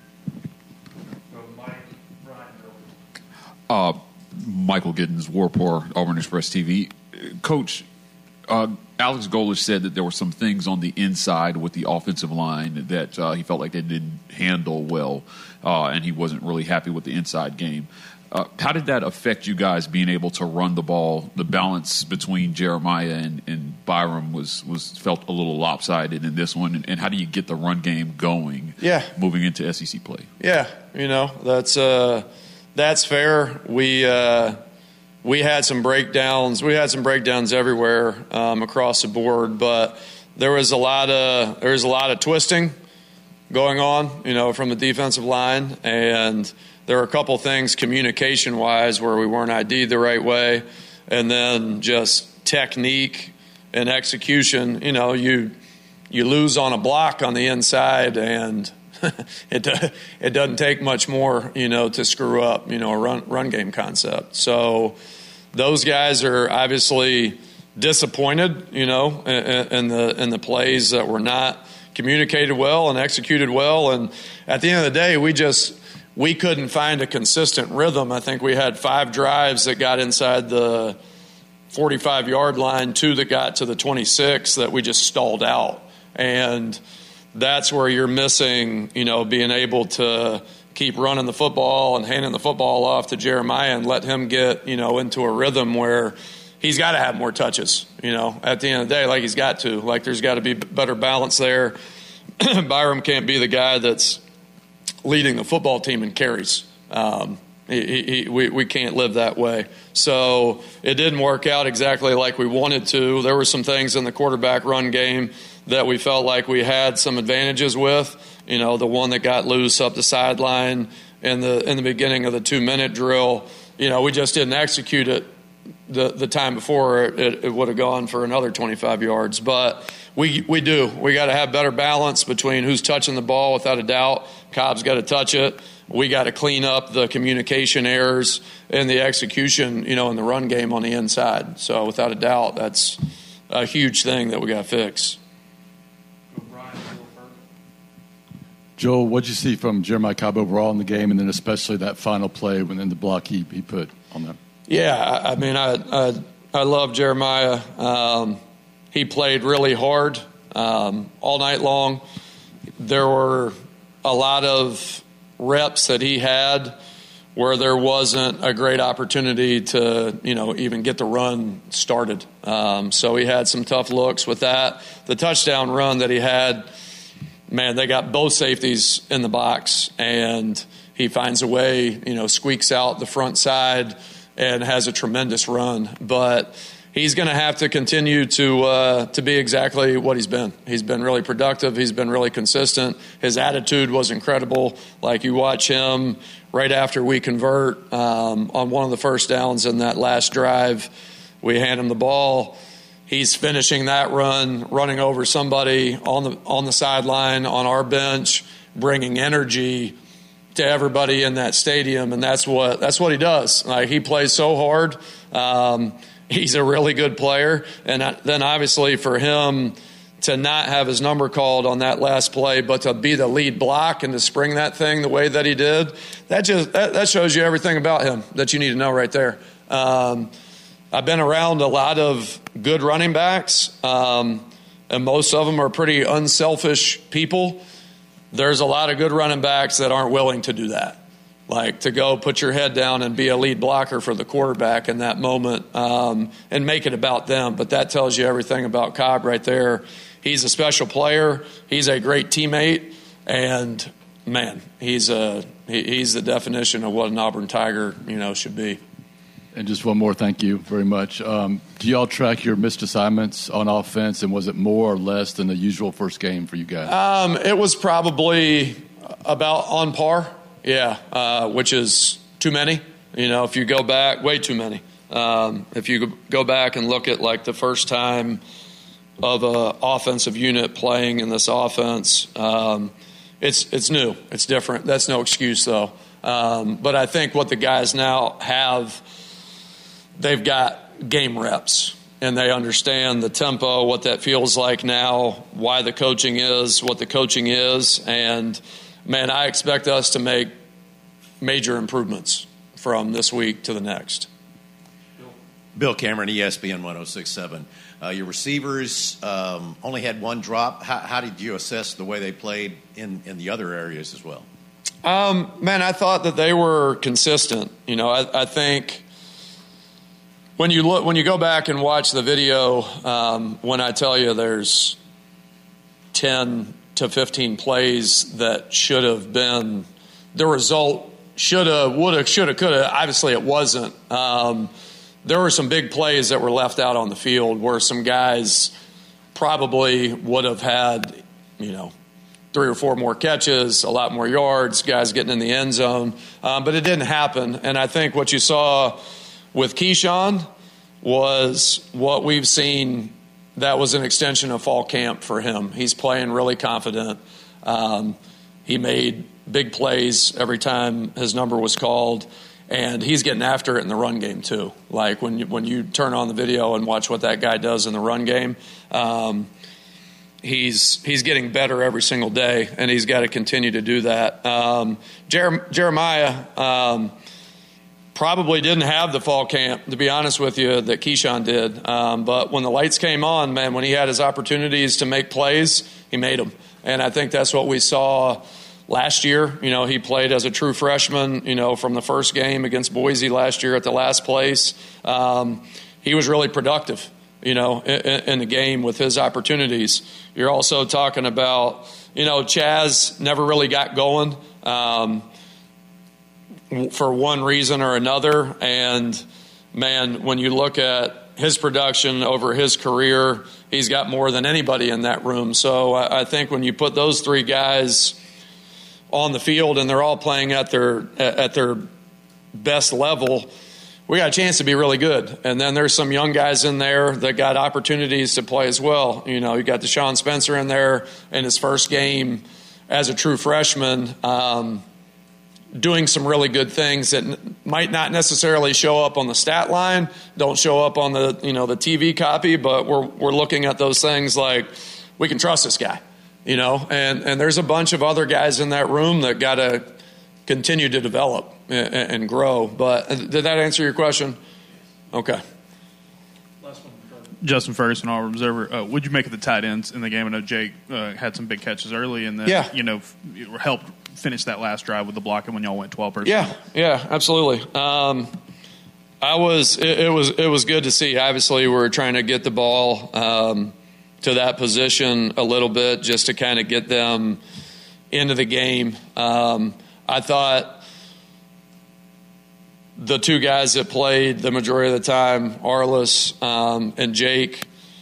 Uh, Michael Giddens, War Poor, Auburn Express T V. Coach, uh, Alex Golesh said that there were some things on the inside with the offensive line that uh, he felt like they didn't handle well, uh, and he wasn't really happy with the inside game. Uh, how did that affect you guys being able to run the ball? The balance between Jeremiah and, and Byram was, was felt a little lopsided in this one, and, and how do you get the run game going yeah. moving into S E C play? Yeah, you know, that's uh, – that's fair. We uh, we had some breakdowns. We had some breakdowns everywhere um, across the board, but there was a lot of there was a lot of twisting going on, you know, from the defensive line, and there were a couple things communication wise where we weren't I D'd the right way, and then just technique and execution. You know, you you lose on a block on the inside, and it it doesn't take much more, you know, to screw up, you know, a run run game concept. So those guys are obviously disappointed, you know, in, in the in the plays that were not communicated well and executed well. And at the end of the day, we just we couldn't find a consistent rhythm. I think we had five drives that got inside the forty-five yard line, two that got to the twenty-six that we just stalled out. And that's where you're missing, you know, being able to keep running the football and handing the football off to Jeremiah and let him get, you know, into a rhythm where he's got to have more touches, you know, at the end of the day, like he's got to. Like there's got to be better balance there. Byram can't be the guy that's leading the football team in carries. Um, he, he, we, we can't live that way. So it didn't work out exactly like we wanted to. There were some things in the quarterback run game that we felt like we had some advantages with. You know, the one that got loose up the sideline in the in the beginning of the two-minute drill, you know, we just didn't execute it the the time before. It, it would have gone for another twenty-five yards. But we we do. We got to have better balance between who's touching the ball, without a doubt. Cobb's got to touch it. We got to clean up the communication errors and the execution, you know, in the run game on the inside. So without a doubt, that's a huge thing that we got to fix. Joel, what did you see from Jeremiah Cobb overall in the game, and then especially that final play when in the block he, he put on them? Yeah, I mean, I I, I love Jeremiah. Um, he played really hard um, all night long. There were a lot of reps that he had where there wasn't a great opportunity to, you know, even get the run started. Um, so he had some tough looks with that. The touchdown run that he had, man, they got both safeties in the box, and he finds a way, you know, squeaks out the front side and has a tremendous run. But he's going to have to continue to uh, to be exactly what he's been. He's been really productive. He's been really consistent. His attitude was incredible. Like, you watch him right after we convert um, on one of the first downs in that last drive, we hand him the ball. He's finishing that run, running over somebody on the on the sideline on our bench, bringing energy to everybody in that stadium, and that's what that's what he does. Like, he plays so hard. Um, he's a really good player, and then obviously for him to not have his number called on that last play, but to be the lead block and to spring that thing the way that he did, that just that, that shows you everything about him that you need to know right there. Um, I've been around a lot of good running backs, um, and most of them are pretty unselfish people. There's a lot of good running backs that aren't willing to do that, like to go put your head down and be a lead blocker for the quarterback in that moment um, and make it about them. But that tells you everything about Cobb right there. He's a special player. He's a great teammate. And, man, he's a he, he's the definition of what an Auburn Tiger, you know, should be. And just one more, thank you very much. Um, do y'all track your missed assignments on offense, and was it more or less than the usual first game for you guys? Um, it was probably about on par, yeah, uh, which is too many. You know, if you go back, way too many. Um, if you go back and look at, like, the first time of an offensive unit playing in this offense, um, it's it's new. It's different. That's no excuse, though. Um, but I think what the guys now have – they've got game reps, and they understand the tempo, what that feels like now, why the coaching is what the coaching is. And, man, I expect us to make major improvements from this week to the next. Bill Cameron, E S P N one oh six point seven. Uh, your receivers um, only had one drop. How, how did you assess the way they played in, in the other areas as well? Um, man, I thought that they were consistent. You know, I, I think – When you look, when you go back and watch the video, um, when I tell you there's ten to fifteen plays that should have been the result, should have, would have, should have, could have. Obviously, it wasn't. Um, there were some big plays that were left out on the field where some guys probably would have had, you know, three or four more catches, a lot more yards, guys getting in the end zone, um, but it didn't happen. And I think what you saw with Keyshawn was what we've seen. That was an extension of fall camp for him. He's playing really confident. Um, he made big plays every time his number was called, and he's getting after it in the run game too. Like when you, when you turn on the video and watch what that guy does in the run game, um, he's he's getting better every single day, and he's got to continue to do that. Um, Jer- Jeremiah um, probably didn't have the fall camp, to be honest with you, that Keyshawn did. Um, but when the lights came on, man, when he had his opportunities to make plays, he made them. And I think that's what we saw last year. You know, he played as a true freshman, you know, from the first game against Boise last year at the last place. Um, he was really productive, you know, in, in the game with his opportunities. You're also talking about, you know, Chaz never really got going. Um, for one reason or another. And, man, when you look at his production over his career, he's got more than anybody in that room. So I think when you put those three guys on the field and they're all playing at their at their best level, we got a chance to be really good. And then there's some young guys in there that got opportunities to play as well. You know, you got Deshaun Spencer in there in his first game as a true freshman, um, doing some really good things that n- might not necessarily show up on the stat line, don't show up on the, you know, the T V copy, but we're we're looking at those things like we can trust this guy, you know, and, and there's a bunch of other guys in that room that got to continue to develop and, and grow. But did that answer your question? Okay. Justin Ferguson, Auburn Observer. Uh, what'd you make of the tight ends in the game? I know Jake uh, had some big catches early, and then yeah. you know helped finish that last drive with the blocking when y'all went twelve personnel. Yeah, yeah, absolutely. Um, I was it, it was it was good to see. Obviously, we were trying to get the ball um, to that position a little bit just to kind of get them into the game. Um, I thought the two guys that played the majority of the time, Arliss um, and Jake,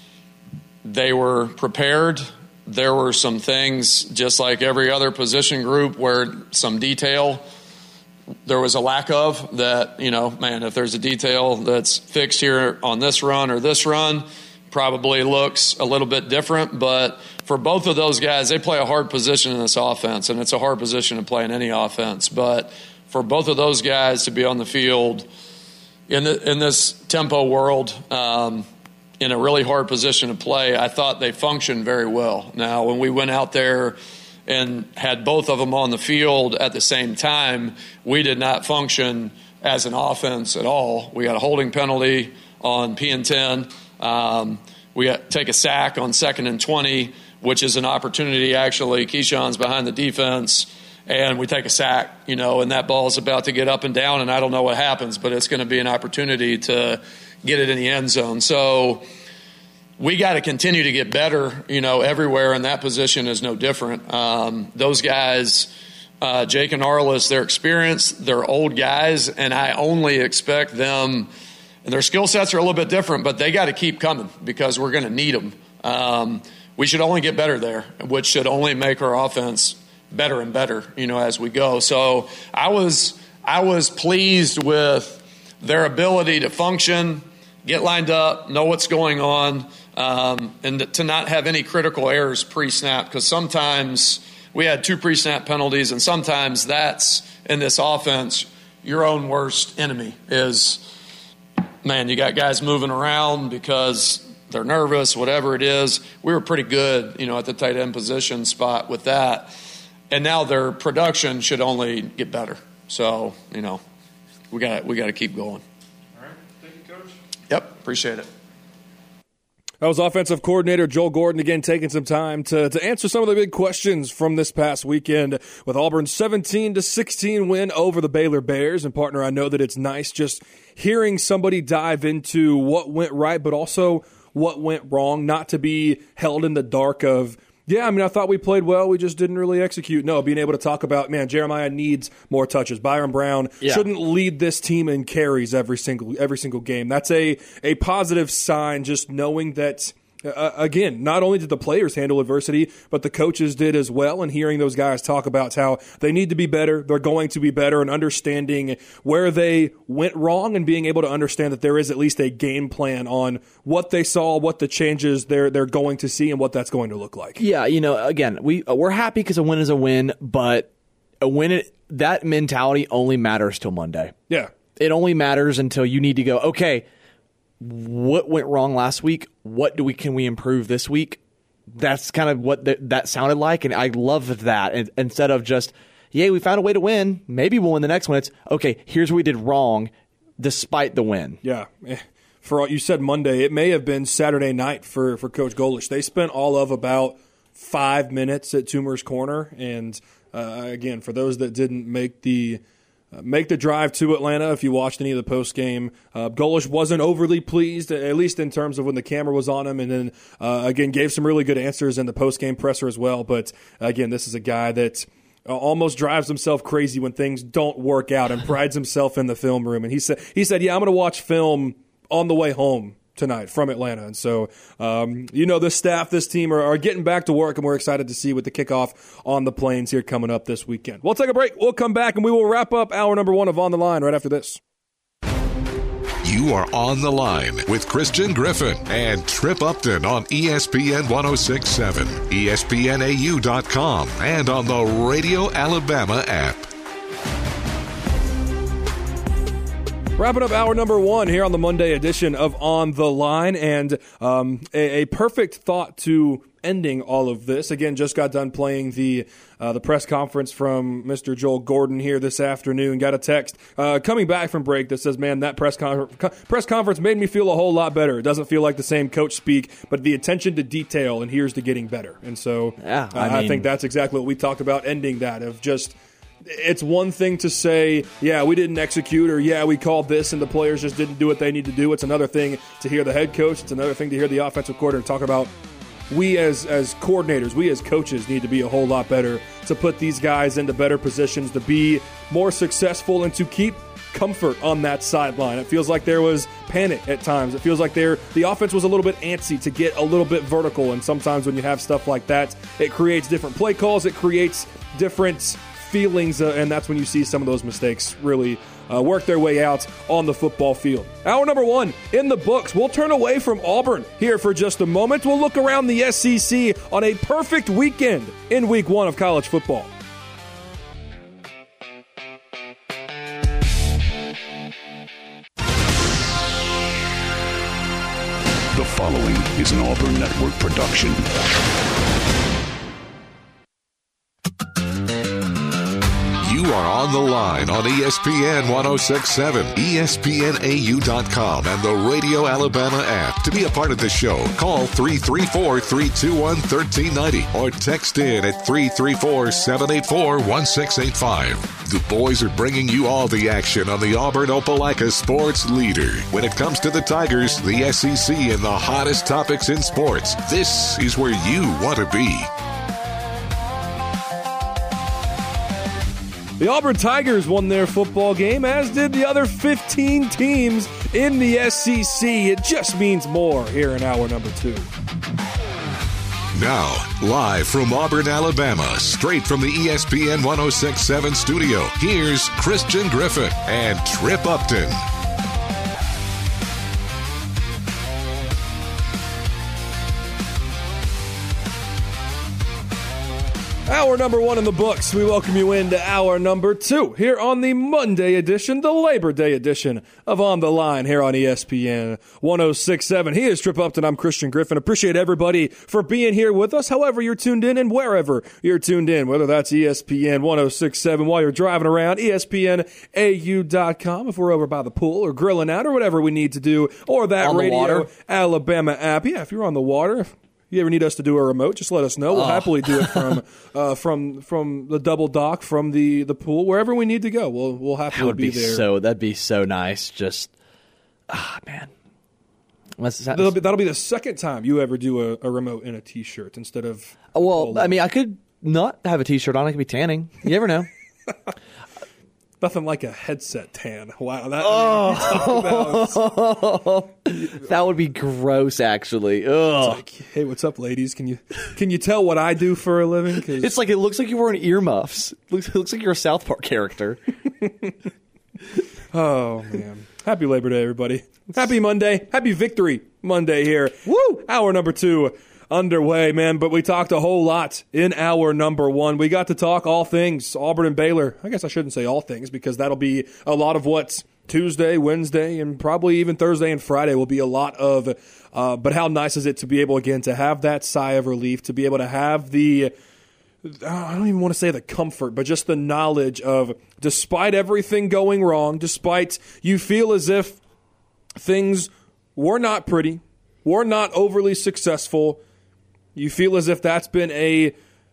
they were prepared. There were some things, just like every other position group, where some detail there was a lack of that, you know, man, if there's a detail that's fixed here on this run or this run, probably looks a little bit different. But for both of those guys, they play a hard position in this offense, and it's a hard position to play in any offense. But for both of those guys to be on the field in the, in this tempo world, um, in a really hard position to play, I thought they functioned very well. Now, when we went out there and had both of them on the field at the same time, we did not function as an offense at all. We got a holding penalty on P and ten. Um, we got take a sack on second and twenty, which is an opportunity. Actually, Keyshawn's behind the defense, and we take a sack, you know, and that ball is about to get up and down, and I don't know what happens, but it's going to be an opportunity to get it in the end zone. So we got to continue to get better, you know, everywhere, and that position is no different. Um, those guys, uh, Jake and Arliss, they're experienced, they're old guys, and I only expect them, and their skill sets are a little bit different, but they got to keep coming because we're going to need them. Um, we should only get better there, which should only make our offense better and better, you know, as we go. So I was I was pleased with their ability to function, get lined up, know what's going on, um, and to not have any critical errors pre-snap, because sometimes we had two pre-snap penalties, and sometimes that's, in this offense, your own worst enemy is, man, you got guys moving around because they're nervous, whatever it is. We were pretty good, you know, at the tight end position spot with that. And now their production should only get better. So, you know, we got we got to keep going. All right. Thank you, Coach. Yep. Appreciate it. That was offensive coordinator Joel Gordon, again, taking some time to, to answer some of the big questions from this past weekend with Auburn's seventeen to sixteen win over the Baylor Bears. And, partner, I know that it's nice just hearing somebody dive into what went right, but also what went wrong, not to be held in the dark of, yeah, I mean, I thought we played well. We just didn't really execute. No, being able to talk about, man, Jeremiah needs more touches. Byron Brown yeah. shouldn't lead this team in carries every single every single game. That's a, a positive sign, just knowing that, uh, again, not only did the players handle adversity, but the coaches did as well, and hearing those guys talk about how they need to be better, they're going to be better, and understanding where they went wrong and being able to understand that there is at least a game plan on what they saw, what the changes they're they're going to see, and what that's going to look like. Yeah, you know, again, we, we're happy because a win is a win, but a win, that mentality only matters till Monday. Yeah. It only matters until you need to go, okay, what went wrong last week? What do we can we improve this week? That's kind of what the, that sounded like, and I loved that. And instead of just, yeah, we found a way to win, maybe we'll win the next one. It's, okay, here's what we did wrong despite the win. Yeah. For all, you said Monday, it may have been Saturday night for, for Coach Golesh. They spent all of about five minutes at Toomer's Corner, and uh, again, for those that didn't make the Uh, make the drive to Atlanta, if you watched any of the post-game, uh, Golesh wasn't overly pleased, at least in terms of when the camera was on him, and then, uh, again, gave some really good answers in the post-game presser as well. But, again, this is a guy that uh, almost drives himself crazy when things don't work out and prides himself in the film room. And he said, he said, yeah, I'm going to watch film on the way home tonight from Atlanta. And so, um, you know, this staff, this team are, are getting back to work, and we're excited to see what the kickoff on the Plains here coming up this weekend. We'll take a break. We'll come back, and we will wrap up hour number one of On the Line right after this. You are On the Line with Christian Griffin and Trip Upton on E S P N ten sixty-seven, E S P N A U dot com, and on the Radio Alabama app. Wrapping up hour number one here on the Monday edition of On the Line, and um, a, a perfect thought to ending all of this. Again, just got done playing the uh, the press conference from Mister Joel Gordon here this afternoon. Got a text uh, coming back from break that says, man, that press, con- co- press conference made me feel a whole lot better. It doesn't feel like the same coach speak, but the attention to detail, and here's to getting better. And so yeah, I, uh, mean, I think that's exactly what we talked about, ending that, of just – it's one thing to say, yeah, we didn't execute, or yeah, we called this and the players just didn't do what they need to do. It's another thing to hear the head coach. It's another thing to hear the offensive coordinator talk about, we as as coordinators, we as coaches need to be a whole lot better to put these guys into better positions to be more successful and to keep discomfort on that sideline. It feels like there was panic at times. It feels like there the offense was a little bit antsy to get a little bit vertical, and sometimes when you have stuff like that, it creates different play calls. It creates different feelings, uh, and that's when you see some of those mistakes really uh, work their way out on the football field. Hour number one in the books. We'll turn away from Auburn here for just a moment. We'll look around the S E C on a perfect weekend in week one of college football. The following is an Auburn Network production. You are on the line on E S P N ten sixty-seven, E S P N A U dot com, and the Radio Alabama app. To be a part of the show, call three three four, three two one, one three nine zero or text in at three three four, seven eight four, one six eight five. The boys are bringing you all the action on the Auburn Opelika sports leader. When it comes to the Tigers, the S E C, and the hottest topics in sports, this is where you want to be. The Auburn Tigers won their football game, as did the other fifteen teams in the S E C. It just means more here in hour number two. Now, live from Auburn, Alabama, straight from the E S P N ten sixty-seven studio, here's Christian Griffin and Trip Upton. Hour number one in the books. We welcome you into hour number two here on the Monday edition, the Labor Day edition of On the Line here on E S P N ten sixty-seven. He is Trip Upton. I'm Christian Griffin. Appreciate everybody for being here with us, however you're tuned in and wherever you're tuned in, whether that's E S P N ten sixty-seven while you're driving around, E S P N A U dot com if we're over by the pool or grilling out or whatever we need to do, or that on Radio Alabama app. Yeah, if you're on the water, you ever need us to do a remote, just let us know. We'll oh. happily do it from uh, from from the double dock, from the, the pool, wherever we need to go. We'll we'll happily that would be, be there. So that'd be so nice. Just ah man, Let's, that'll be that'll be the second time you ever do a, a remote in a t-shirt instead of. Well, I mean, I could not have a t-shirt on. I could be tanning. You never know. Nothing like a headset tan. Wow, that oh. That would be gross, actually. Ugh. Like, hey, what's up, ladies? Can you can you tell what I do for a living? Cause... It's like it looks like you're wearing earmuffs. It looks, it looks like you're a South Park character. Oh man! Happy Labor Day, everybody! Happy Monday! Happy Victory Monday here. Woo! Hour number two underway, man, but we talked a whole lot in hour number one. We got to talk all things Auburn and Baylor. I guess I shouldn't say all things, because that'll be a lot of what's Tuesday, Wednesday, and probably even Thursday and Friday will be a lot of, uh, but how nice is it to be able, again, to have that sigh of relief, to be able to have the, I don't even want to say the comfort, but just the knowledge of, despite everything going wrong, despite you feel as if things were not pretty, were not overly successful, you feel as if that's been a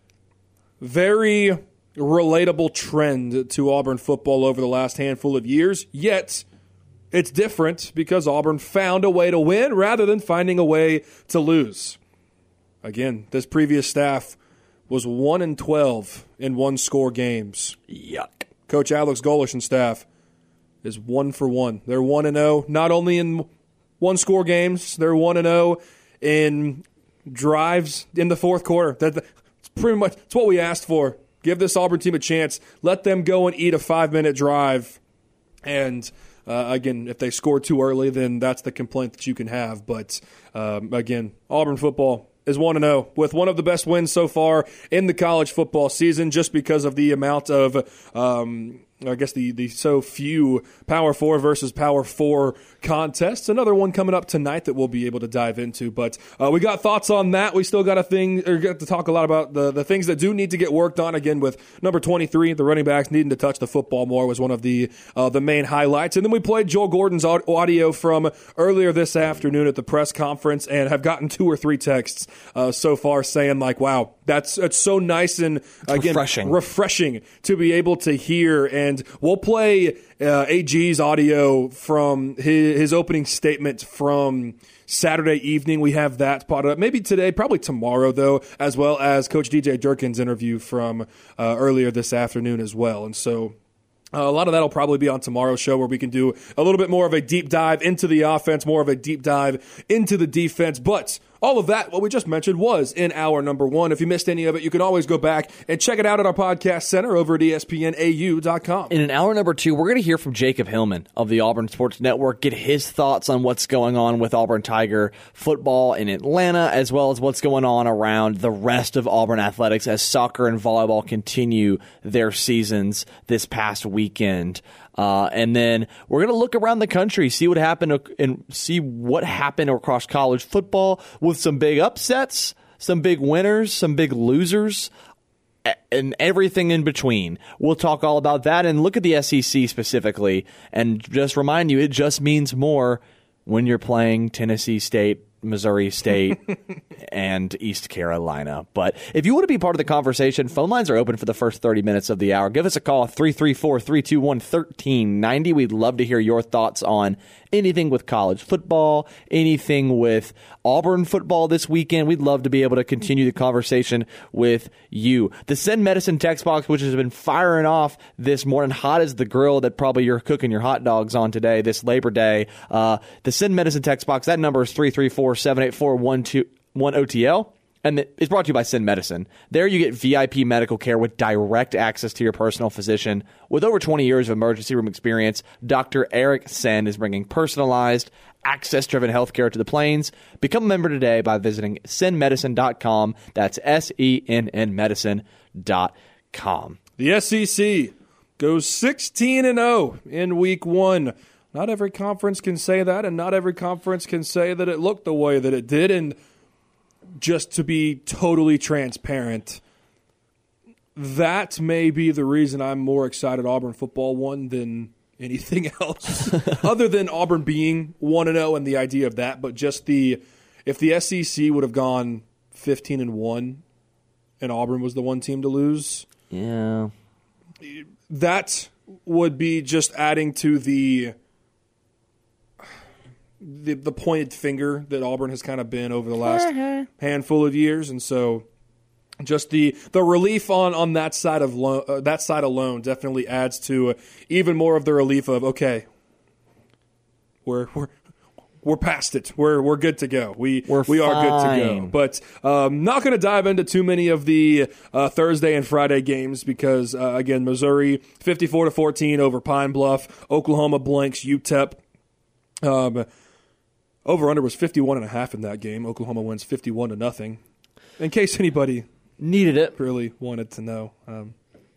very relatable trend to Auburn football over the last handful of years, yet it's different because Auburn found a way to win rather than finding a way to lose. Again, this previous staff was one and twelve in one-score games. Yuck. Coach Alex Golesh and staff is one for one. They're one and oh, not only in one-score games, they're one and oh in drives in the fourth quarter. That, that's pretty much that's what we asked for. Give this Auburn team a chance. Let them go and eat a five-minute drive. And, uh, again, if they score too early, then that's the complaint that you can have. But, um, again, Auburn football is one and oh with one of the best wins so far in the college football season, just because of the amount of um, – I guess the, the so few Power Four versus Power Four contests. Another one coming up tonight that we'll be able to dive into. But uh, we got thoughts on that. We still got a thing, or got to talk a lot about the, the things that do need to get worked on. Again, with number twenty-three, the running backs needing to touch the football more was one of the uh, the main highlights. And then we played Joel Gordon's audio from earlier this afternoon at the press conference, and have gotten two or three texts uh, so far saying like, "Wow, that's that's so nice and again refreshing. refreshing to be able to hear." And we'll play uh, A G's audio from his, his opening statement from Saturday evening. We have that pot up maybe today, probably tomorrow, though, as well as Coach D J Durkin's interview from uh, earlier this afternoon as well. And so Uh, a lot of that will probably be on tomorrow's show, where we can do a little bit more of a deep dive into the offense, more of a deep dive into the defense. But all of that, what we just mentioned, was in hour number one. If you missed any of it, you can always go back and check it out at our podcast center over at E S P N A U dot com. In an hour number two, we're going to hear from Jacob Hillman of the Auburn Sports Network, get his thoughts on what's going on with Auburn Tiger football in Atlanta, as well as what's going on around the rest of Auburn athletics as soccer and volleyball continue their seasons this past weekend. Uh, and then we're going to look around the country, see what happened, and see what happened across college football with some big upsets, some big winners, some big losers, and everything in between. We'll talk all about that and look at the S E C specifically, and just remind you, it just means more when you're playing Tennessee State, Missouri State, and East Carolina. But if you want to be part of the conversation, phone lines are open for the first thirty minutes of the hour. Give us a call, three three four, three two one, one three nine zero. We'd love to hear your thoughts on anything with college football, anything with Auburn football this weekend. We'd love to be able to continue the conversation with you. The Send Medicine text box, which has been firing off this morning, hot as the grill that probably you're cooking your hot dogs on today, this Labor Day. Uh, the Send Medicine text box, that number is three three four, seven eight four, one two one O T L. And it's brought to you by Send Medicine. There you get V I P medical care with direct access to your personal physician. With over twenty years of emergency room experience, Doctor Eric Send is bringing personalized, access-driven healthcare to the Plains. Become a member today by visiting send medicine dot com. That's S E N N medicine dot com. The S E C goes sixteen and oh in week one. Not every conference can say that, and not every conference can say that it looked the way that it did. And just to be totally transparent, that may be the reason I'm more excited Auburn football won than anything else, other than Auburn being one and oh and the idea of that. But just the if the S E C would have gone fifteen and one and Auburn was the one team to lose, yeah, that would be just adding to the The, the pointed finger that Auburn has kind of been over the last handful of years, and so just the the relief on, on that side of lo- uh, that side alone definitely adds to uh, even more of the relief of okay, we're we're we're past it, we're we're good to go, we we're we fine. are good to go. But um, not going to dive into too many of the uh, Thursday and Friday games because uh, again, Missouri fifty-four to fourteen over Pine Bluff, Oklahoma blanks U T E P. Um, Over-under was fifty-one and a half in that game. Oklahoma wins fifty-one to nothing. In case anybody needed it, really wanted to know. Um,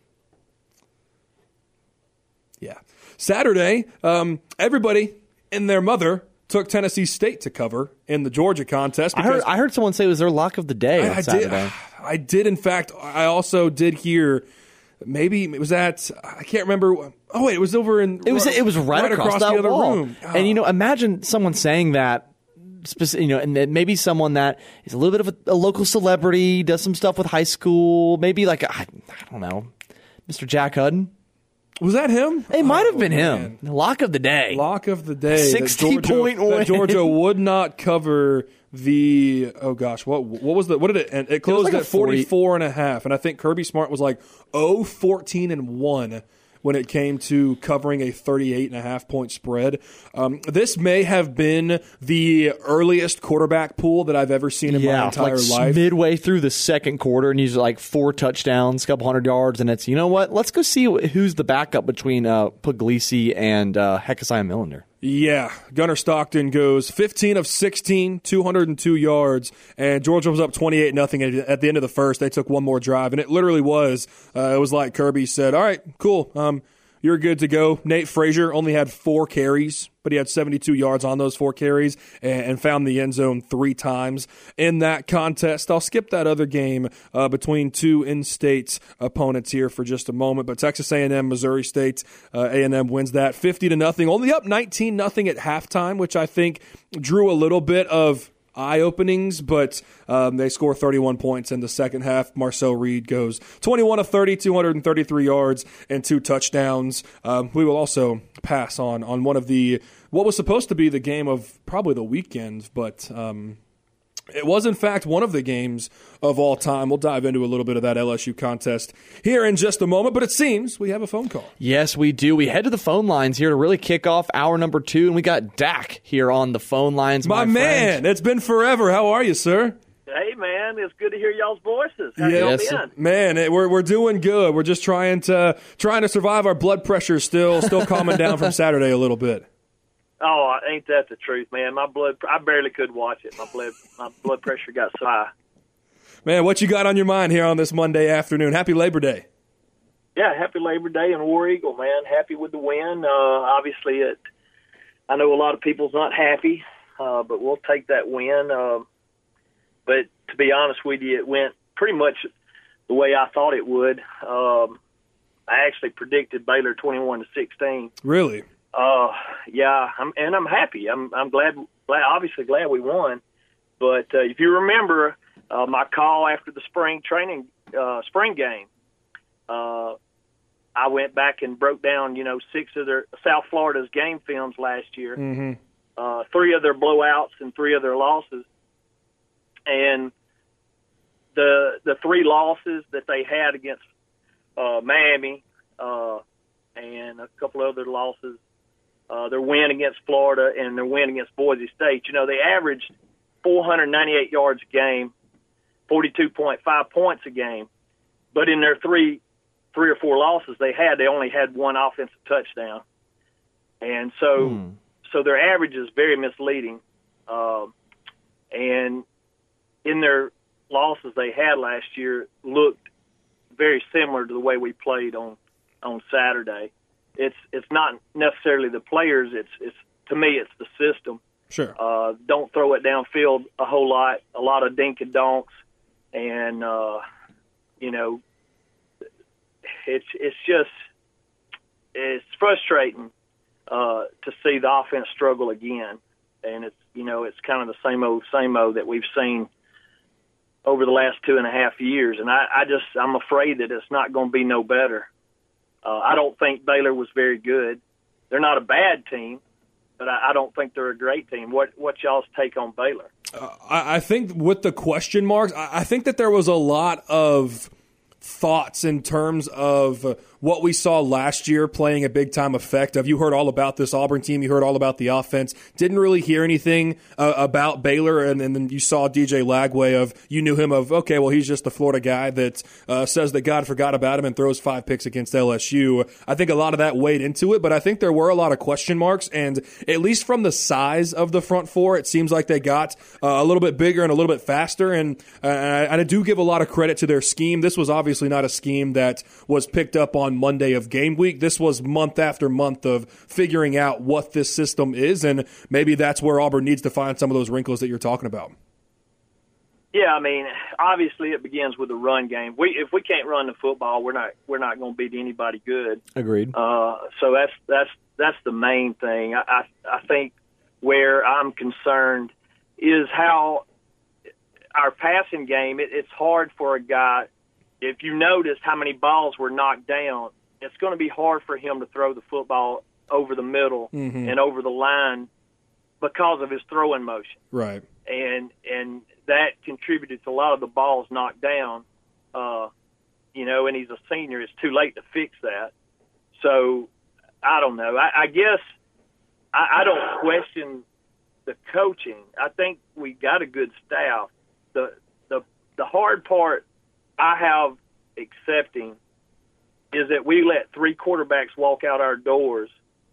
yeah. Saturday, um, everybody and their mother took Tennessee State to cover in the Georgia contest. I heard, I heard someone say it was their lock of the day I, on I Saturday. Did, I did, in fact. I also did hear maybe it was at, I can't remember. Oh, wait, it was over in. It was it was right, right across, across that the other wall. room. Oh. And, you know, imagine someone saying that, you know, and maybe someone that is a little bit of a, a local celebrity, does some stuff with high school, maybe like, I, I don't know, Mister Jack Hudden. Was that him? It might have oh, been him. Man. Lock of the day. Lock of the day. sixty-point win. That Georgia would not cover the, oh gosh, what what was the, what did it end? It closed it like at forty-four and a half, and I think Kirby Smart was like oh, fourteen and one when it came to covering a thirty-eight and a half point spread. Um, this may have been the earliest quarterback pool that I've ever seen in yeah, my entire like life. Midway through the second quarter, and he's like four touchdowns, a couple hundred yards, and it's, you know what? Let's go see who's the backup between uh, Puglisi and uh, Heckesai Millender. Yeah, Gunnar Stockton goes fifteen of sixteen, two hundred two yards, and Georgia was up twenty-eight nothing at the end of the first. They took one more drive, and it literally was, uh, it was like Kirby said, all right, cool, um, you're good to go. Nate Frazier only had four carries, but he had seventy-two yards on those four carries and, and found the end zone three times in that contest. I'll skip that other game uh, between two in-state opponents here for just a moment, but Texas A and M, Missouri State, uh, A and M wins that fifty to nothing, only up nineteen nothing at halftime, which I think drew a little bit of eye openings, but um, they score thirty-one points in the second half. Marcel Reed goes twenty-one of thirty, two hundred thirty-three yards and two touchdowns. Um, we will also pass on on one of the what was supposed to be the game of probably the weekend, but um, It was, in fact, one of the games of all time. We'll dive into a little bit of that L S U contest here in just a moment, but it seems we have a phone call. Yes, we do. We head to the phone lines here to really kick off hour number two, and we got Dak here on the phone lines. My, my man, friend. It's been forever. How are you, sir? Hey, man, it's good to hear y'all's voices. How yes, y'all been? Man, it, we're we're doing good. We're just trying to trying to survive. Our blood pressure still still calming down from Saturday a little bit. Oh, ain't that the truth, man? My blood, I barely could watch it. My blood, my blood pressure got so high. Man, what you got on your mind here on this Monday afternoon? Happy Labor Day. Yeah, happy Labor Day in War Eagle, man. Happy with the win. Uh, obviously, it, I know a lot of people's not happy, uh, but we'll take that win. Uh, but to be honest with you, it went pretty much the way I thought it would. Um, I actually predicted Baylor twenty-one to sixteen. Really? Uh, yeah, I'm, and I'm happy. I'm, I'm glad, glad, obviously glad we won. But uh, if you remember uh, my call after the spring training, uh, spring game, uh, I went back and broke down, you know, six of their South Florida's game films last year, mm-hmm. uh, three of their blowouts and three of their losses, and the the three losses that they had against uh, Miami uh, and a couple of other losses. Uh, their win against Florida and their win against Boise State. You know, they averaged four hundred ninety-eight yards a game, forty-two point five points a game. But in their three three or four losses they had, they only had one offensive touchdown. And so mm. so their average is very misleading. Uh, and in their losses they had last year looked very similar to the way we played on, on Saturday. It's it's not necessarily the players. It's it's to me it's the system. Sure. Uh, don't throw it downfield a whole lot. A lot of dink and donks, and uh, you know, it's it's just it's frustrating uh, to see the offense struggle again. And it's you know it's kind of the same old same old that we've seen over the last two and a half years. And I, I just I'm afraid that it's not going to be no better. Uh, I don't think Baylor was very good. They're not a bad team, but I, I don't think they're a great team. What what y'all's take on Baylor? Uh, I, I think with the question marks, I, I think that there was a lot of thoughts in terms of what we saw last year playing a big-time effect of. You heard all about this Auburn team. You heard all about the offense. Didn't really hear anything uh, about Baylor, and, and then you saw D J Lagway of, you knew him of, okay, well, he's just the Florida guy that uh, says that God forgot about him and throws five picks against L S U. I think a lot of that weighed into it, but I think there were a lot of question marks, and at least from the size of the front four, it seems like they got uh, a little bit bigger and a little bit faster, and, uh, and I do give a lot of credit to their scheme. This was obviously not a scheme that was picked up on Monday of game week. This was month after month of figuring out what this system is, and maybe that's where Auburn needs to find some of those wrinkles that you're talking about. Yeah, I mean, obviously it begins with the run game. We if we can't run the football, we're not we're not going to beat anybody good. Agreed. Uh, so that's that's that's the main thing. I, I I think where I'm concerned is how our passing game. It, it's hard for a guy. If you noticed how many balls were knocked down, it's going to be hard for him to throw the football over the middle mm-hmm. and over the line because of his throwing motion. Right. And and that contributed to a lot of the balls knocked down. Uh, you know, and he's a senior. It's too late to fix that. So, I don't know. I, I guess I, I don't question the coaching. I think we got a good staff. The the the hard part I have accepting is that we let three quarterbacks walk out our doors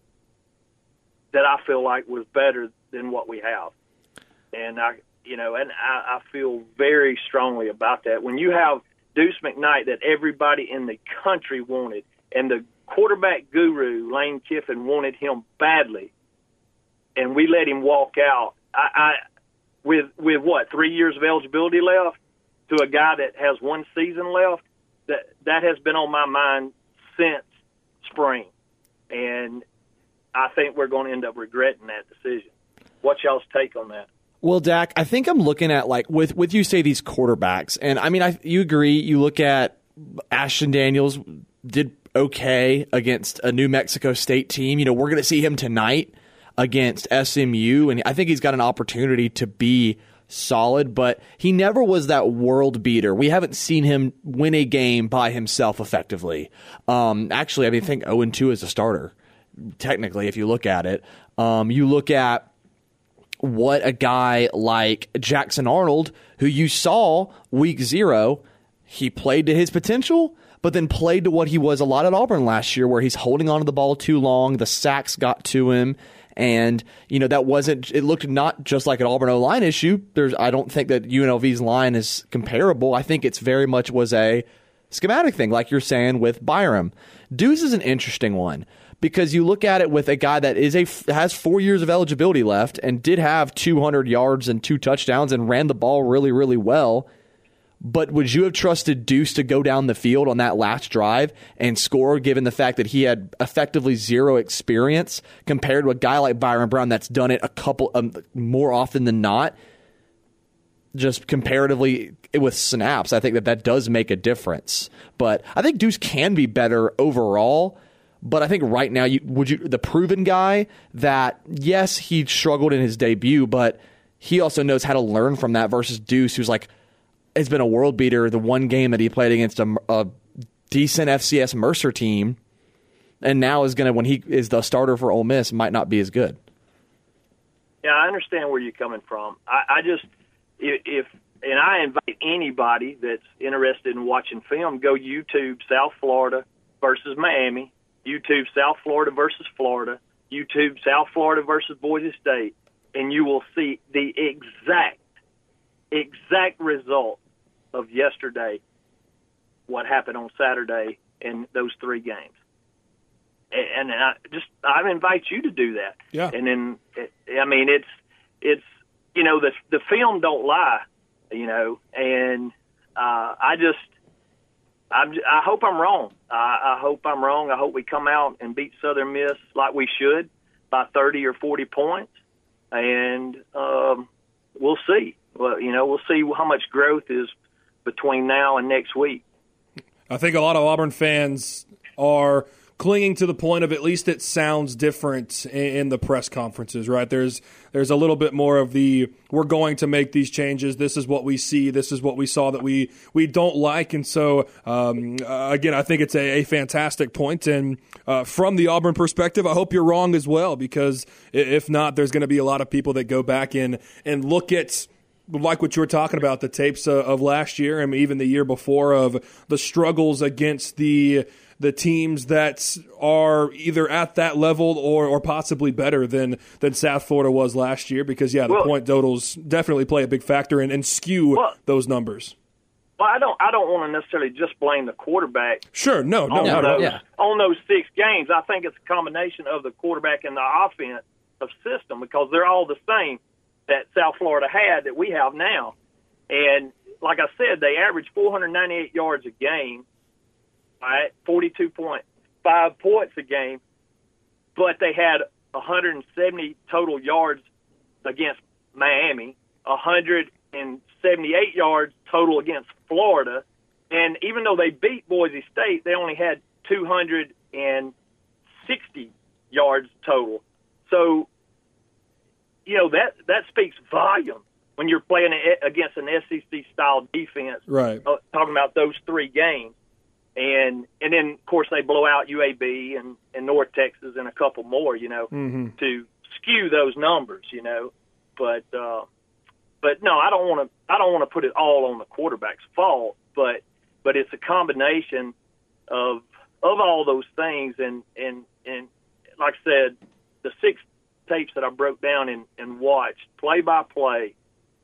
that I feel like was better than what we have. And I, you know, and I, I feel very strongly about that. When you have Deuce McKnight that everybody in the country wanted, and the quarterback guru, Lane Kiffin, wanted him badly, and we let him walk out, I, I with with what, three years of eligibility left, to a guy that has one season left, that that has been on my mind since spring. And I think we're going to end up regretting that decision. What's y'all's take on that? Well, Dak, I think I'm looking at, like, with, with you say these quarterbacks, and I mean, I you agree, you look at Ashton Daniels did okay against a New Mexico State team. You know, we're going to see him tonight against S M U, and I think he's got an opportunity to be solid, but he never was that world beater. We haven't seen him win a game by himself effectively. Um, actually, I mean, I think oh and two as a starter, technically, if you look at it. Um, you look at what a guy like Jackson Arnold, who you saw week zero, he played to his potential, but then played to what he was a lot at Auburn last year, where he's holding onto the ball too long, the sacks got to him. And, you know, that wasn't, it looked not just like an Auburn O-line issue. There's, I don't think that U N L V's line is comparable. I think it's very much was a schematic thing, like you're saying with Byram. Deuce is an interesting one because you look at it with a guy that is a, has four years of eligibility left and did have two hundred yards and two touchdowns and ran the ball really, really well. But would you have trusted Deuce to go down the field on that last drive and score, given the fact that he had effectively zero experience compared to a guy like Byron Brown that's done it a couple um, more often than not? Just comparatively with snaps, I think that that does make a difference. But I think Deuce can be better overall. But I think right now, you, would you the proven guy that yes, he struggled in his debut, but he also knows how to learn from that versus Deuce, who's like. Has been a world beater the one game that he played against a, a decent F C S Mercer team, and now is going to, when he is the starter for Ole Miss, might not be as good. Yeah, I understand where you're coming from. I, I just, if, and I invite anybody that's interested in watching film, go YouTube South Florida versus Miami, YouTube South Florida versus Florida, YouTube South Florida versus Boise State, and you will see the exact, exact result of yesterday, what happened on Saturday in those three games. And, and I just, I invite you to do that. Yeah. And then, I mean, it's, it's, you know, the, the film don't lie, you know, and uh, I just, I'm, I hope I'm wrong. I, I hope I'm wrong. I hope we come out and beat Southern Miss like we should by thirty or forty points. And um, we'll see. Well, you know, we'll see how much growth is between now and next week. I think a lot of Auburn fans are clinging to the point of at least it sounds different in the press conferences, right? There's there's a little bit more of the, we're going to make these changes. This is what we see. This is what we saw that we, we don't like. And so, um, uh, again, I think it's a, a fantastic point. And uh, from the Auburn perspective, I hope you're wrong as well, because if not, there's going to be a lot of people that go back in and look at, like what you were talking about, the tapes uh, of last year and even the year before of the struggles against the the teams that are either at that level or, or possibly better than, than South Florida was last year. Because, yeah, the well, point totals definitely play a big factor and, and skew well, those numbers. Well, I don't I don't want to necessarily just blame the quarterback. Sure, no, no, on, no, those, yeah. on those six games. I think it's a combination of the quarterback and the offense of system, because they're all the same that South Florida had that we have now. And like I said, they averaged four hundred ninety-eight yards a game, right? forty-two point five points a game, but they had one hundred seventy total yards against Miami, one hundred seventy-eight yards total against Florida. And even though they beat Boise State, they only had two hundred sixty yards total. So, you know, that, that speaks volume when you're playing against an S E C-style defense. Right. Uh, talking about those three games. And and then, of course, they blow out U A B and, and North Texas and a couple more, you know, mm-hmm. to skew those numbers, you know. But, uh, but no, I don't want to I don't want to put it all on the quarterback's fault, but but it's a combination of of all those things. And, and, and like I said, the six tapes that I broke down and, and watched play by play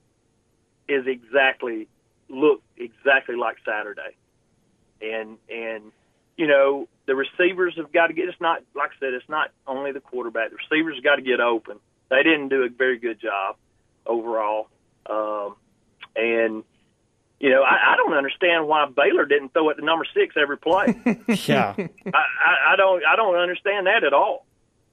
is exactly look exactly like Saturday, and and you know the receivers have got to get. It's not like I said. It's not only the quarterback. The receivers have got to get open. They didn't do a very good job overall, um, and you know I, I don't understand why Baylor didn't throw it to number six every play. yeah, I, I, I don't I don't understand that at all.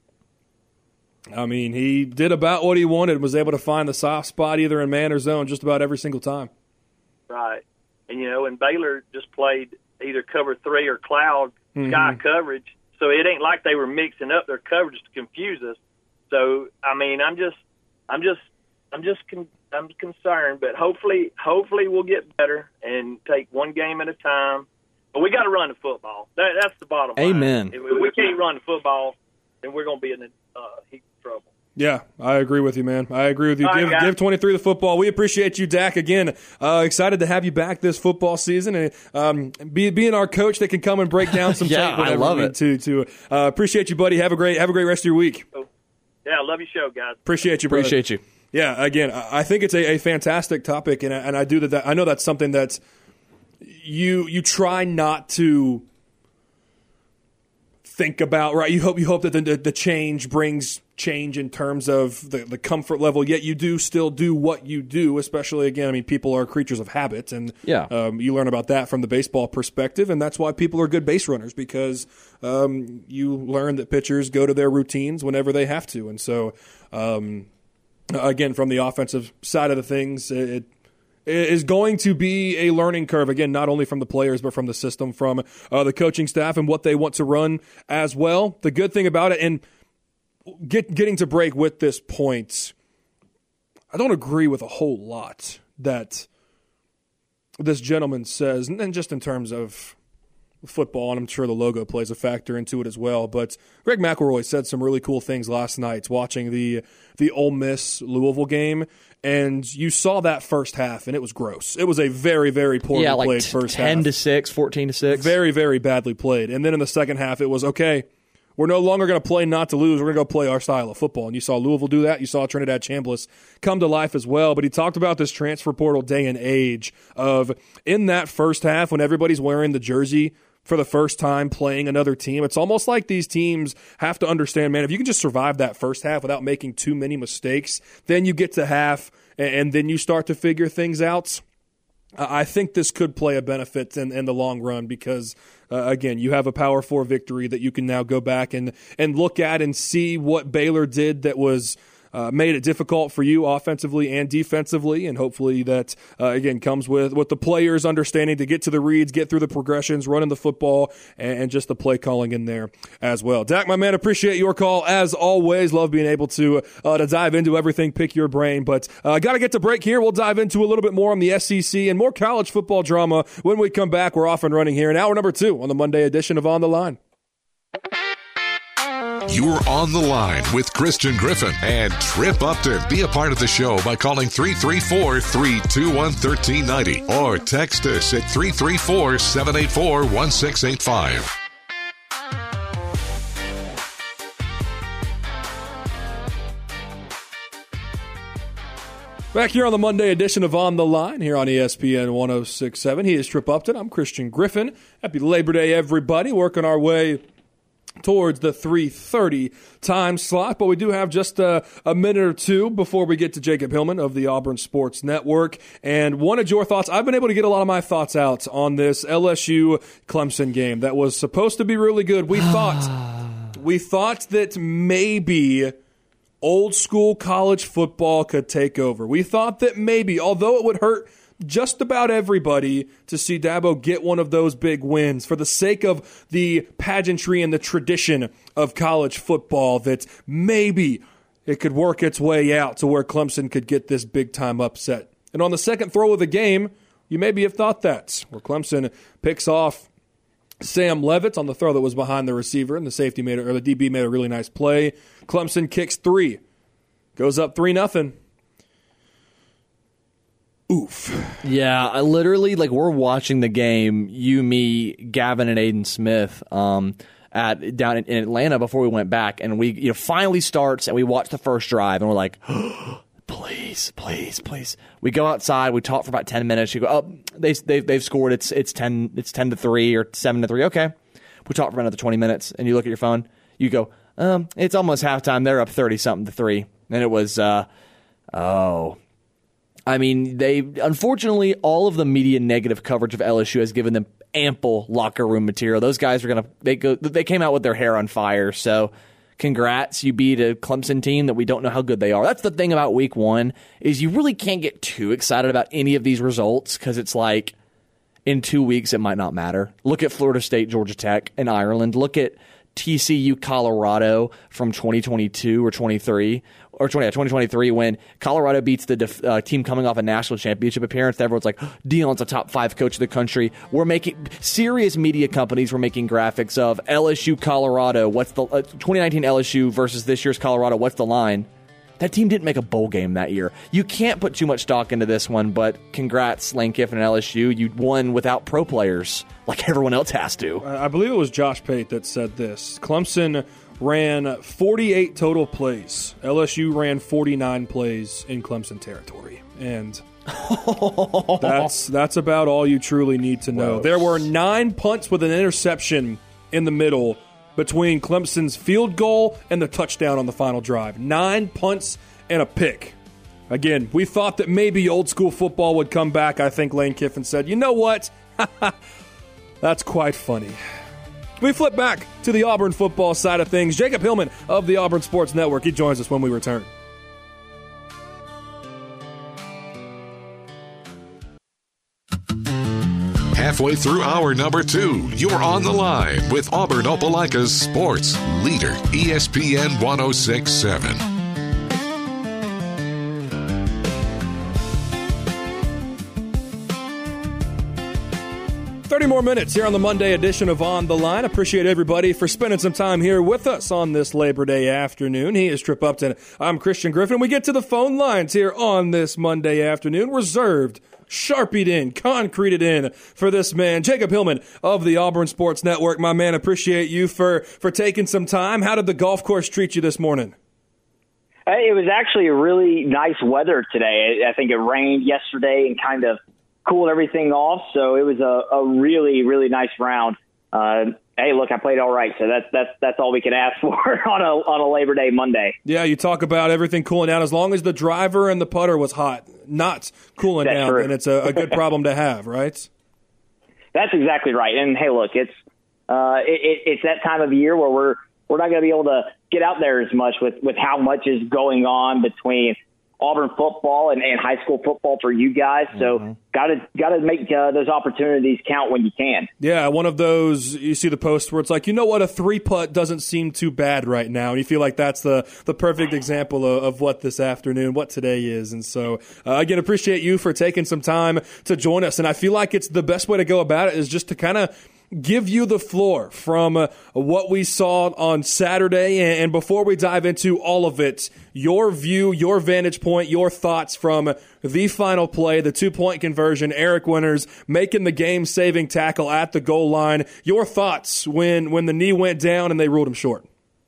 I mean, he did about what he wanted, was able to find the soft spot either in man or zone just about every single time. Right. And, you know, and Baylor just played either cover three or cloud mm-hmm. sky coverage. So it ain't like they were mixing up their coverage to confuse us. So, I mean, I'm just, I'm just, I'm just con- I'm concerned, but hopefully, hopefully we'll get better and take one game at a time. But we got to run the football. That, that's the bottom line. Amen. If we can't run the football, then we're going to be in a uh, heap of trouble. Yeah, I agree with you, man. I agree with you. All Give, right, give twenty-three the football. We appreciate you, Dak. Again, uh, excited to have you back this football season and um, be, being our coach that can come and break down some yeah, tape whenever I love we it. need to. to uh, appreciate you, buddy. Have a great have a great rest of your week. Yeah, I love your show, guys. Appreciate you, brother. Appreciate you. Yeah, again, I I think it's a, a fantastic topic, and I, and I do that. I know that's something that you you try not to think about, right? You hope you hope that the the change brings change in terms of the, the comfort level, yet you do still do what you do, especially, again, I mean, people are creatures of habit, and yeah. um, you learn about that from the baseball perspective, and that's why people are good base runners, because um, you learn that pitchers go to their routines whenever they have to, and so, um, again, from the offensive side of the things, it, it is going to be a learning curve, again, not only from the players, but from the system, from uh, the coaching staff and what they want to run as well. The good thing about it, and Get, getting to break with this point, I don't agree with a whole lot that this gentleman says, and just in terms of football, and I'm sure the logo plays a factor into it as well, but Greg McElroy said some really cool things last night watching the the Ole Miss Louisville game, and you saw that first half, and it was gross. It was a very, very poorly yeah, like played t- first half. ten to six, fourteen to six. Very, very badly played. And then in the second half, it was, okay, we're no longer going to play not to lose. We're going to go play our style of football. And you saw Louisville do that. You saw Trinidad Chambliss come to life as well. But he talked about this transfer portal day and age of, in that first half, when everybody's wearing the jersey for the first time playing another team, it's almost like these teams have to understand, man, if you can just survive that first half without making too many mistakes, then you get to half and then you start to figure things out. I think this could play a benefit in, in the long run because, uh, again, you have a Power Four victory that you can now go back and, and look at and see what Baylor did that was uh, made it difficult for you offensively and defensively, and hopefully that, uh, again, comes with, with the players understanding to get to the reads, get through the progressions, running the football, and, and just the play calling in there as well. Dak, my man, appreciate your call as always. Love being able to uh, to dive into everything, pick your brain, but uh, got to get to break here. We'll dive into a little bit more on the S E C and more college football drama when we come back. We're off and running here in hour number two on the Monday edition of On the Line. You're on the line with Christian Griffin and Trip Upton. Be a part of the show by calling three three four, three two one, one three nine zero or text us at three three four, seven eight four, one six eight five. Back here on the Monday edition of On the Line here on E S P N one oh six point seven. He is Trip Upton. I'm Christian Griffin. Happy Labor Day, everybody. Working our way towards the three thirty time slot, but we do have just a, a minute or two before we get to Jacob Hillman of the Auburn Sports Network. And wanted your thoughts. I've been able to get a lot of my thoughts out on this L S U Clemson game that was supposed to be really good. We thought we thought that maybe old school college football could take over. We thought that maybe, although it would hurt just about everybody to see Dabo get one of those big wins for the sake of the pageantry and the tradition of college football, that maybe it could work its way out to where Clemson could get this big-time upset. And on the second throw of the game, you maybe have thought that, where Clemson picks off Sam Levitt on the throw that was behind the receiver, and the safety made, or the D B made a really nice play. Clemson kicks three, goes up three nothing. Oof. Yeah, I literally, like, we're watching the game, you, me, Gavin, and Aiden Smith um, at down in, in Atlanta before we went back, and we, you know, finally starts, and we watch the first drive, and we're like, oh, please, please, please. We go outside, we talk for about ten minutes. You go, oh, they, they've they've scored. It's it's ten it's ten to three or seven to three. Okay, we talk for another twenty minutes, and you look at your phone. You go, um, it's almost halftime. They're up thirty something to three, and it was, uh, oh. I mean, they unfortunately, all of the media negative coverage of L S U has given them ample locker room material. Those guys are gonna they go they came out with their hair on fire. So, congrats, you beat a Clemson team that we don't know how good they are. That's the thing about Week One is you really can't get too excited about any of these results because it's like in two weeks it might not matter. Look at Florida State, Georgia Tech, and Ireland. Look at T C U Colorado from twenty twenty-two or twenty-three or twenty, yeah, twenty twenty-three when Colorado beats the def, uh, team coming off a national championship appearance. Everyone's like, Deion's a top five coach of the country. We're making serious media companies were making graphics of L S U Colorado. What's the uh, twenty nineteen L S U versus this year's Colorado? What's the line? That team didn't make a bowl game that year. You can't put too much stock into this one, but congrats, Lane Kiffin and L S U. You won without pro players like everyone else has to. I believe it was Josh Pate that said this. Clemson ran forty-eight total plays. L S U ran forty-nine plays in Clemson territory. And that's that's about all you truly need to know. Well, there were nine punts with an interception in the middle between Clemson's field goal and the touchdown on the final drive. Nine punts and a pick. Again, we thought that maybe old school football would come back. I think Lane Kiffin said, you know what? That's quite funny. We flip back to the Auburn football side of things. Jacob Hillman of the Auburn Sports Network. He joins us when we return. Halfway through hour number two, you're on the line with Auburn Opelika's sports leader, E S P N one oh six point seven. thirty more minutes here on the Monday edition of On the Line. Appreciate everybody for spending some time here with us on this Labor Day afternoon. He is Trip Upton. I'm Christian Griffin. We get to the phone lines here on this Monday afternoon, reserved, sharpied in, concreted in for this man, Jacob Hillman of the Auburn Sports Network. My man, appreciate you for, for taking some time. How did the golf course treat you this morning? It was actually a really nice weather today. I think it rained yesterday and kind of cooled everything off, so it was a, a really, really nice round. Uh, hey, look, I played all right, so that's that's that's all we can ask for on a on a Labor Day Monday. Yeah, you talk about everything cooling down as long as the driver and the putter was hot, not cooling that's down, true. And it's a, a good problem to have, right? That's exactly right. And hey, look, it's uh, it, it, it's that time of year where we're we're not going to be able to get out there as much with, with how much is going on between Auburn football and, and high school football for you guys. So mm-hmm. gotta gotta make uh, those opportunities count when you can. Yeah, one of those, you see the post where it's like, you know what, a three putt doesn't seem too bad right now. And you feel like that's the, the perfect example of, of what this afternoon, what today is. And so, uh, again, appreciate you for taking some time to join us. And I feel like it's the best way to go about it is just to kind of give you the floor from uh, what we saw on Saturday. And before we dive into all of it, your view, your vantage point, your thoughts from the final play, the two-point conversion, Eric Winters making the game-saving tackle at the goal line. Your thoughts when, when the knee went down and they ruled him short.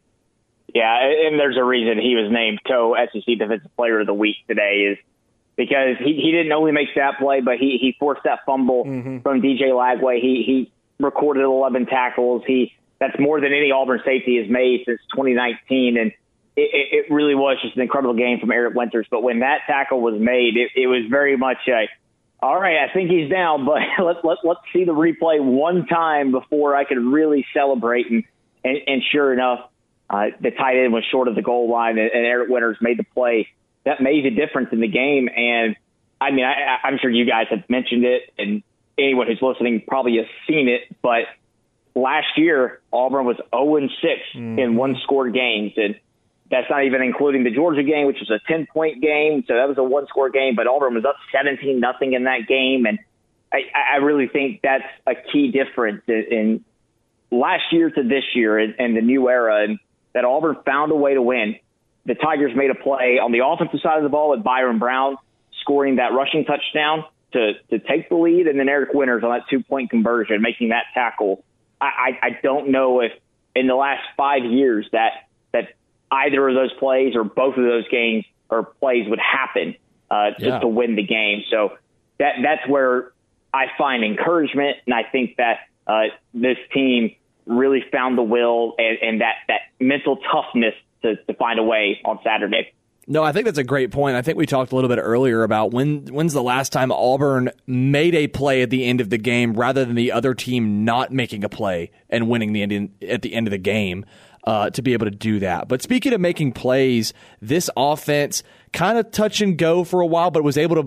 Yeah, and there's a reason he was named co-S E C Defensive Player of the Week today is because he, he didn't know he makes that play, but he, he forced that fumble mm-hmm. from D J Lagway. He he recorded eleven tackles. He that's more than any Auburn safety has made since twenty nineteen, and it, it really was just an incredible game from Eric Winters. But when that tackle was made, it, it was very much a, all right, I think he's down, but let's let, let's see the replay one time before I could really celebrate. And and, and sure enough, uh, the tight end was short of the goal line, and, and Eric Winters made the play that made the difference in the game. And I mean, I, I'm sure you guys have mentioned it, and anyone who's listening probably has seen it, but last year, Auburn was oh and six mm. in one-score games, and that's not even including the Georgia game, which was a ten-point game, so that was a one-score game, but Auburn was up seventeen nothing in that game, and I, I really think that's a key difference in, in last year to this year and, and the new era, and that Auburn found a way to win. The Tigers made a play on the offensive side of the ball with Byron Brown scoring that rushing touchdown to, to take the lead, and then Eric Winters on that two-point conversion, making that tackle. I, I, I don't know if in the last five years that that either of those plays or both of those games or plays would happen uh, just yeah. to win the game. So that that's where I find encouragement, and I think that uh, this team really found the will and, and that, that mental toughness to, to find a way on Saturday. No, I think that's a great point. I think we talked a little bit earlier about when when's the last time Auburn made a play at the end of the game rather than the other team not making a play and winning the end at the end of the game uh, to be able to do that. But speaking of making plays, this offense kind of touch and go for a while, but was able to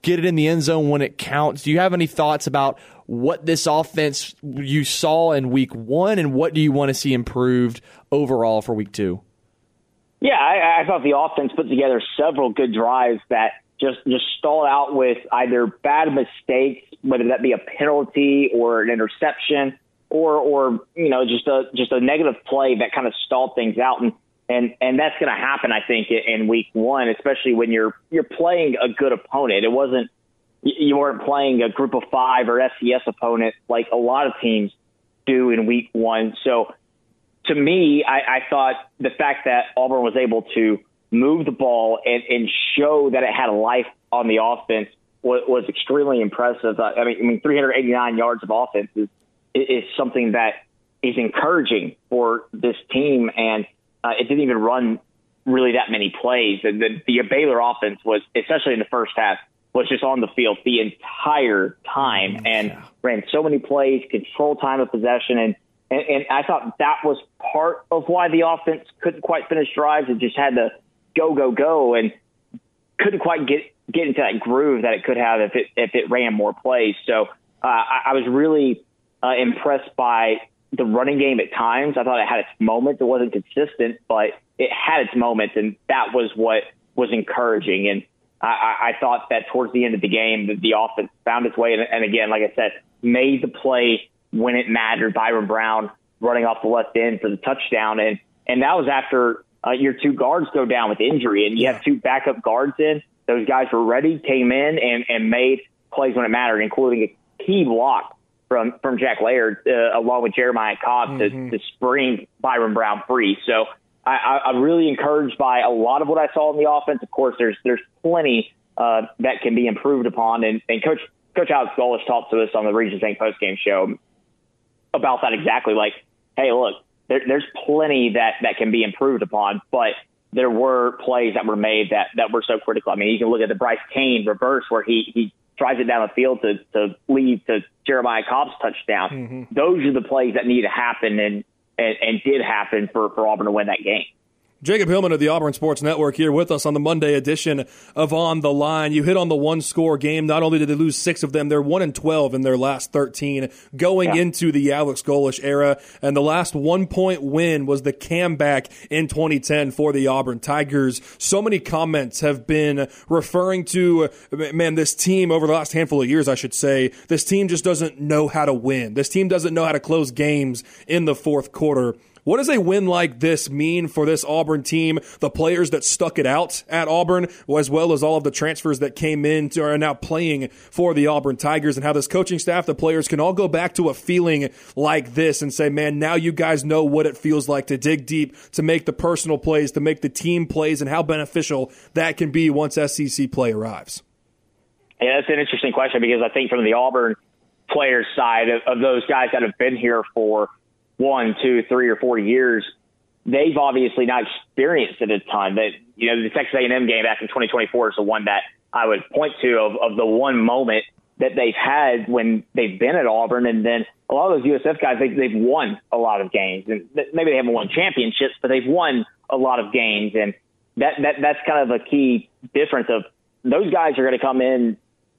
get it in the end zone when it counts. Do you have any thoughts about what this offense you saw in week one, and what do you want to see improved overall for week two? Yeah, I, I thought the offense put together several good drives that just, just stalled out with either bad mistakes, whether that be a penalty or an interception, or, or you know, just a just a negative play that kind of stalled things out. And and, and that's going to happen, I think, in week one, especially when you're you're playing a good opponent. It wasn't you weren't playing a group of five or S C S opponent like a lot of teams do in week one. So to me, I, I thought the fact that Auburn was able to move the ball and, and show that it had a life on the offense was, was extremely impressive. I mean, I mean, three hundred eighty-nine yards of offense is, is something that is encouraging for this team, and uh, it didn't even run really that many plays. The, the, the Baylor offense was, especially in the first half, was just on the field the entire time and yeah. ran so many plays, control time of possession, and And, and I thought that was part of why the offense couldn't quite finish drives. It just had to go, go, go, and couldn't quite get get into that groove that it could have if it if it ran more plays. So uh, I, I was really uh, impressed by the running game at times. I thought it had its moments. It wasn't consistent, but it had its moments, and that was what was encouraging. And I, I thought that towards the end of the game, the, the offense found its way, and, and again, like I said, made the play when it mattered. Byron Brown running off the left end for the touchdown. And, and that was after uh, your two guards go down with injury, and you have two backup guards in. Those guys were ready, came in, and, and made plays when it mattered, including a key block from, from Jack Laird, uh, along with Jeremiah Cobb mm-hmm. to, to spring Byron Brown free. So I, I, I'm really encouraged by a lot of what I saw in the offense. Of course, there's there's plenty uh, that can be improved upon. And, and Coach Coach Alex Golesh talked to us on the Regions Bank postgame show about that exactly. Like, hey, look, there, there's plenty that, that can be improved upon, but there were plays that were made that, that were so critical. I mean, you can look at the Bryce Kane reverse where he, he tries it down the field to, to lead to Jeremiah Cobb's touchdown. Mm-hmm. Those are the plays that need to happen and, and, and did happen for, for Auburn to win that game. Jacob Hillman of the Auburn Sports Network here with us on the Monday edition of On the Line. You hit on the one-score game. Not only did they lose six of them, they're one and twelve in their last thirteen going yeah. into the Alex Golesh era. And the last one-point win was the comeback in twenty ten for the Auburn Tigers. So many comments have been referring to, man, this team over the last handful of years, I should say, this team just doesn't know how to win. This team doesn't know how to close games in the fourth quarter. What does a win like this mean for this Auburn team, the players that stuck it out at Auburn, as well as all of the transfers that came in to are now playing for the Auburn Tigers, and how this coaching staff, the players, can all go back to a feeling like this and say, man, now you guys know what it feels like to dig deep, to make the personal plays, to make the team plays, and how beneficial that can be once S E C play arrives? Yeah, that's an interesting question, because I think from the Auburn players' side of, of those guys that have been here for one, two, three, or four years, they've obviously not experienced it a ton. That, you know, the Texas A and M game back in twenty twenty-four is the one that I would point to of, of the one moment that they've had when they've been at Auburn. And then a lot of those U S F guys, they, they've won a lot of games, and maybe they haven't won championships, but they've won a lot of games. And that, that that's kind of a key difference of those guys are going to come in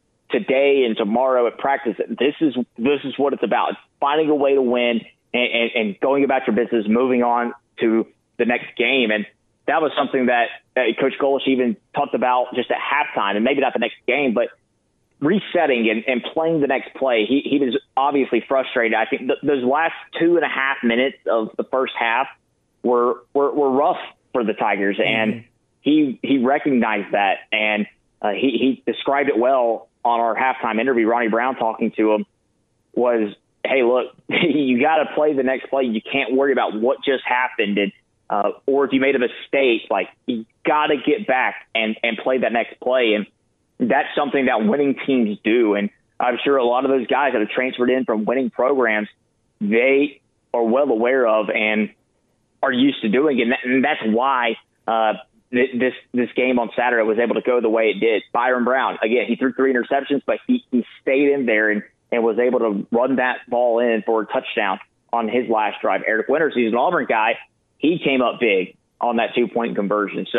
today and tomorrow at practice. This is, this is what it's about. It's finding a way to win. And, and, and going about your business, moving on to the next game. And that was something that, that Coach Golesh even talked about just at halftime, and maybe not the next game, but resetting and, and playing the next play. He, he was obviously frustrated. I think th- those last two and a half minutes of the first half were were, were rough for the Tigers, mm-hmm. and he he recognized that, and uh, he, he described it well on our halftime interview. Ronnie Brown talking to him was, hey, look, you got to play the next play. You can't worry about what just happened. And, uh, or if you made a mistake, like, you got to get back and, and play that next play. And that's something that winning teams do. And I'm sure a lot of those guys that have transferred in from winning programs, they are well aware of and are used to doing it. And that's why uh, this this game on Saturday was able to go the way it did. Byron Brown, again, he threw three interceptions, but he, he stayed in there and, and was able to run that ball in for a touchdown on his last drive. Eric Winters, he's an Auburn guy. He came up big on that two-point conversion. So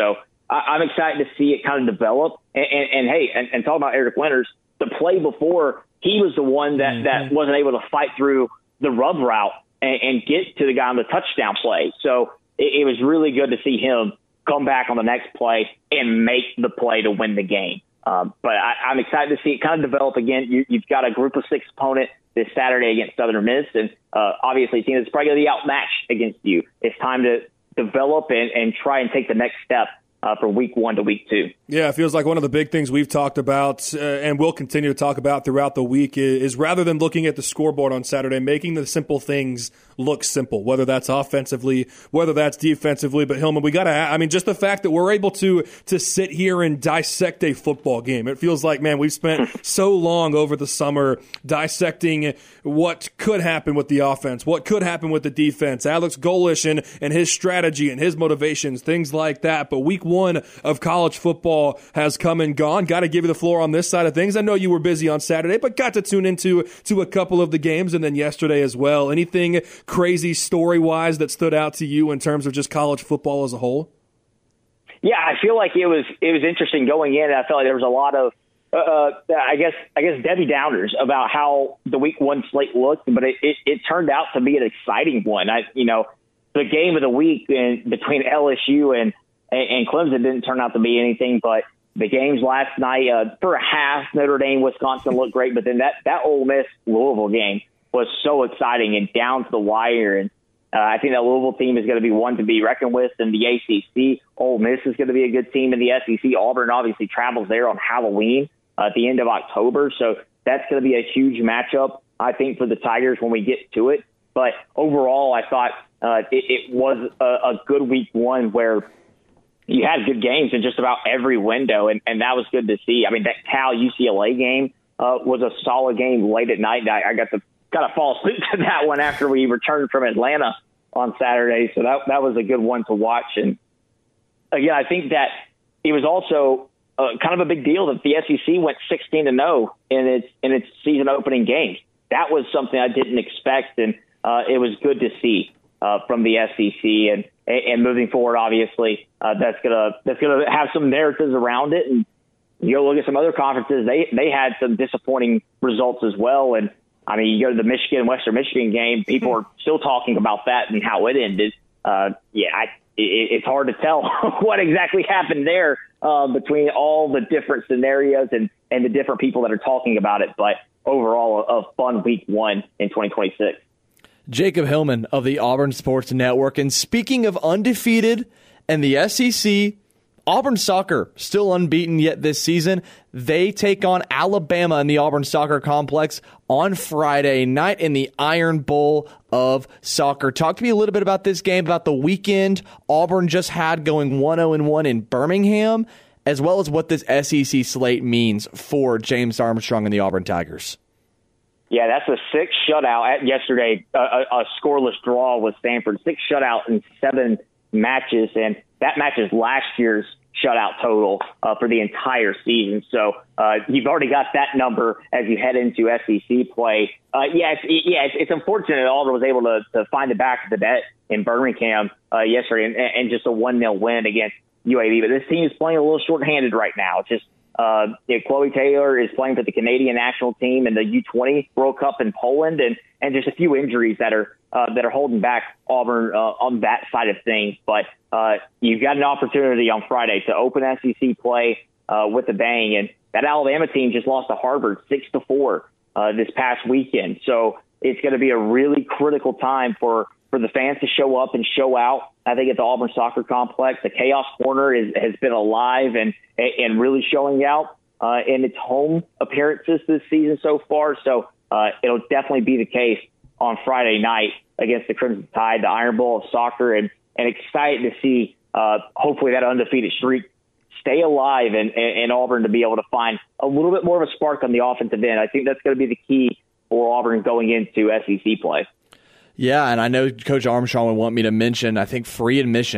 I, I'm excited to see it kind of develop. And, and, and hey, and, and talk about Eric Winters, the play before, he was the one that, mm-hmm. that wasn't able to fight through the rub route and, and get to the guy on the touchdown play. So it, it was really good to see him come back on the next play and make the play to win the game. Um, but I, I'm excited to see it kind of develop again. You, you've got a group of six opponent this Saturday against Southern Miss, and uh, obviously a team that's probably going to be outmatched against you. It's time to develop and, and try and take the next step Uh, from week one to week two. Yeah, it feels like one of the big things we've talked about uh, and will continue to talk about throughout the week is, is rather than looking at the scoreboard on Saturday, making the simple things look simple, whether that's offensively, whether that's defensively. But Hillman, we got to, I mean, just the fact that we're able to to sit here and dissect a football game. It feels like, man, we've spent so long over the summer dissecting what could happen with the offense, what could happen with the defense, Alex Golesh and, and his strategy and his motivations, things like that. But week one of college football has come and gone. Got to give you the floor on this side of things. I know you were busy on Saturday, but got to tune into to a couple of the games and then yesterday as well. Anything crazy story-wise that stood out to you in terms of just college football as a whole? Yeah, I feel like it was it was interesting going in. I felt like there was a lot of, uh, I guess I guess Debbie Downers about how the week one slate looked, but it, it, it turned out to be an exciting one. I, you know, the game of the week in, between L S U and and Clemson didn't turn out to be anything, but the games last night, uh, for a half, Notre Dame, Wisconsin looked great, but then that, that Ole Miss Louisville game was so exciting and down to the wire. And uh, I think that Louisville team is going to be one to be reckoned with in the A C C. Ole Miss is going to be a good team in the S E C. Auburn obviously travels there on Halloween uh, at the end of October, so that's going to be a huge matchup, I think, for the Tigers when we get to it. But overall, I thought uh, it, it was a, a good week one where you had good games in just about every window, and, and that was good to see. I mean, that Cal U C L A game uh, was a solid game late at night. I, I got to kind of fall asleep to that one after we returned from Atlanta on Saturday, so that that was a good one to watch. And again, I think that it was also uh, kind of a big deal that the S E C went sixteen to oh in its in its season opening games. That was something I didn't expect, and uh, it was good to see uh, from the S E C. And And moving forward, obviously, uh, that's gonna that's gonna have some narratives around it. And you go look at some other conferences; they they had some disappointing results as well. And I mean, you go to the Michigan Western Michigan game; people are still talking about that and how it ended. Uh, yeah, I, it, it's hard to tell what exactly happened there uh, between all the different scenarios and and the different people that are talking about it. But overall, a, a fun week one in twenty twenty-six. Jacob Hillman of the Auburn Sports Network. And speaking of undefeated and the S E C, Auburn soccer still unbeaten yet this season. They take on Alabama in the Auburn Soccer Complex on Friday night in the Iron Bowl of soccer. Talk to me a little bit about this game, about the weekend Auburn just had going one oh one in Birmingham, as well as what this S E C slate means for James Armstrong and the Auburn Tigers. Yeah, that's a six shutout. At yesterday, a, a, a scoreless draw with Stanford. Six shutout in seven matches, and that matches last year's shutout total uh, for the entire season. So uh, you've already got that number as you head into S E C play. Uh, yeah, it's, yeah, it's, it's unfortunate that Auburn was able to, to find the back of the net in Birmingham uh, yesterday, and, and just a one nil win against U A B. But this team is playing a little shorthanded right now. It's just Uh, yeah, Chloe Taylor is playing for the Canadian national team in the U twenty World Cup in Poland, and, and just a few injuries that are uh, that are holding back Auburn uh, on that side of things. But uh, you've got an opportunity on Friday to open S E C play uh, with a bang, and that Alabama team just lost to Harvard six to four uh, this past weekend. So it's going to be a really critical time for for the fans to show up and show out. I think at the Auburn Soccer Complex, the Chaos Corner is, has been alive and and really showing out uh, in its home appearances this season so far. So uh, it'll definitely be the case on Friday night against the Crimson Tide, the Iron Bowl of soccer, and, and excited to see uh, hopefully that undefeated streak stay alive and, and, and Auburn to be able to find a little bit more of a spark on the offensive end. I think that's going to be the key for Auburn going into S E C play. Yeah, and I know Coach Armstrong would want me to mention, I think, free admission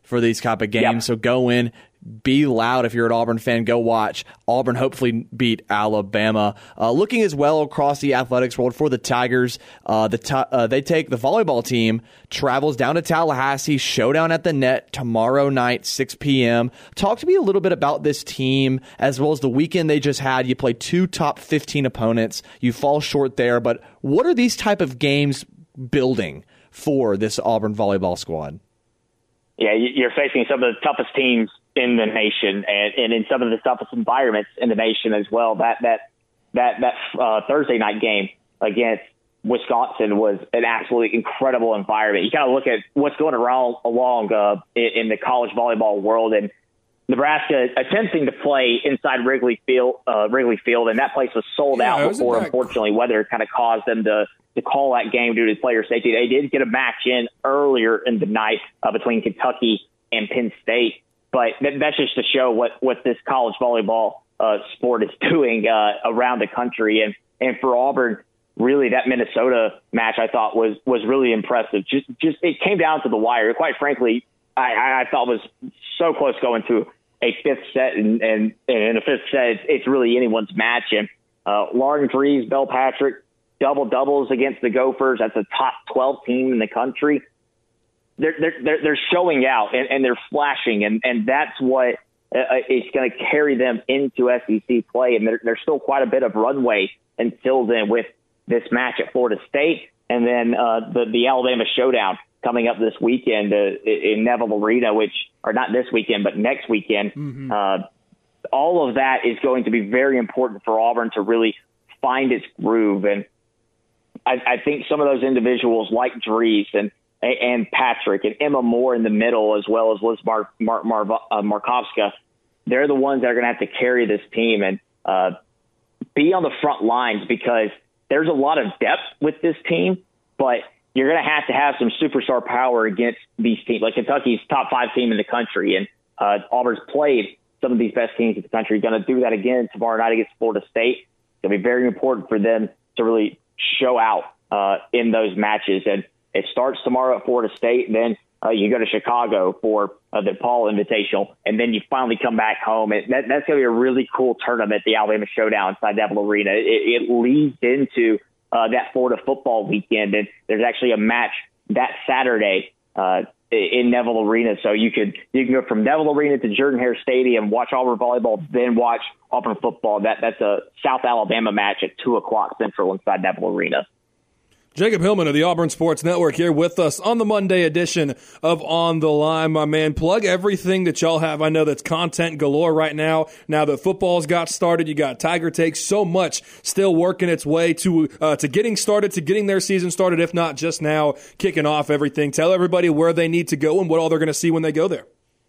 for these type of games. Yep. So go in, be loud. If you're an Auburn fan, go watch. Auburn hopefully beat Alabama. Uh, looking as well across the athletics world for the Tigers, uh, the t- uh, they take the volleyball team, travels down to Tallahassee, showdown at the Net tomorrow night, six p.m. Talk to me a little bit about this team as well as the weekend they just had. You play two top fifteen opponents. You fall short there, but what are these type of games building for this Auburn volleyball squad? Yeah, you're facing some of the toughest teams in the nation, and, and in some of the toughest environments in the nation as well. That that that that uh, Thursday night game against Wisconsin was an absolutely incredible environment. You kind of look at what's going around along uh, in, in the college volleyball world, and Nebraska attempting to play inside Wrigley Field, uh, Wrigley Field, and that place was sold yeah, out before. That... Unfortunately, weather kind of caused them to. to call that game due to player safety. They did get a match in earlier in the night uh, between Kentucky and Penn State, but th- that's just to show what, what this college volleyball uh, sport is doing uh, around the country. And, and for Auburn, really that Minnesota match I thought was, was really impressive. Just, just it came down to the wire. Quite frankly, I, I thought was so close going to a fifth set, and, and, and in a fifth set, it's, it's really anyone's match. And uh, Lauren Dries, Bell Patrick, double doubles against the Gophers. That's a top twelve team in the country. They're they're they're showing out and, and they're flashing, and, and that's what uh, is going to carry them into S E C play. And there, there's still quite a bit of runway until then with this match at Florida State, and then uh, the the Alabama showdown coming up this weekend uh, in Neville Arena, which or not this weekend but next weekend. Mm-hmm. Uh, all of that is going to be very important for Auburn to really find its groove. And I, I think some of those individuals like Dries and and Patrick and Emma Moore in the middle, as well as Liz Mar, Mar, Mar, uh, Markovska, they're the ones that are going to have to carry this team and uh, be on the front lines, because there's a lot of depth with this team, but you're going to have to have some superstar power against these teams. Like Kentucky's top five team in the country, and uh, Auburn's played some of these best teams in the country. Going to do that again tomorrow night against Florida State. It's going to be very important for them to really show out uh, in those matches. And it starts tomorrow at Florida State. Then uh, you go to Chicago for uh, the Paul Invitational, and then you finally come back home. And that, that's going to be a really cool tournament, the Alabama Showdown inside Neville Arena. It, it leads into uh, that Florida football weekend, and there's actually a match that Saturday uh, in Neville Arena. So you could you can go from Neville Arena to Jordan-Hare Stadium, watch Auburn volleyball, then watch Auburn football. That that's a South Alabama match at two o'clock Central inside Neville Arena. Jacob Hillman of the Auburn Sports Network here with us on the Monday edition of On the Line, my man. Plug everything that y'all have. I know that's content galore right now. Now that football's got started, you got Tiger Takes, so much still working its way to uh, to getting started, to getting their season started, if not just now, kicking off everything. Tell everybody where they need to go and what all they're going to see when they go there.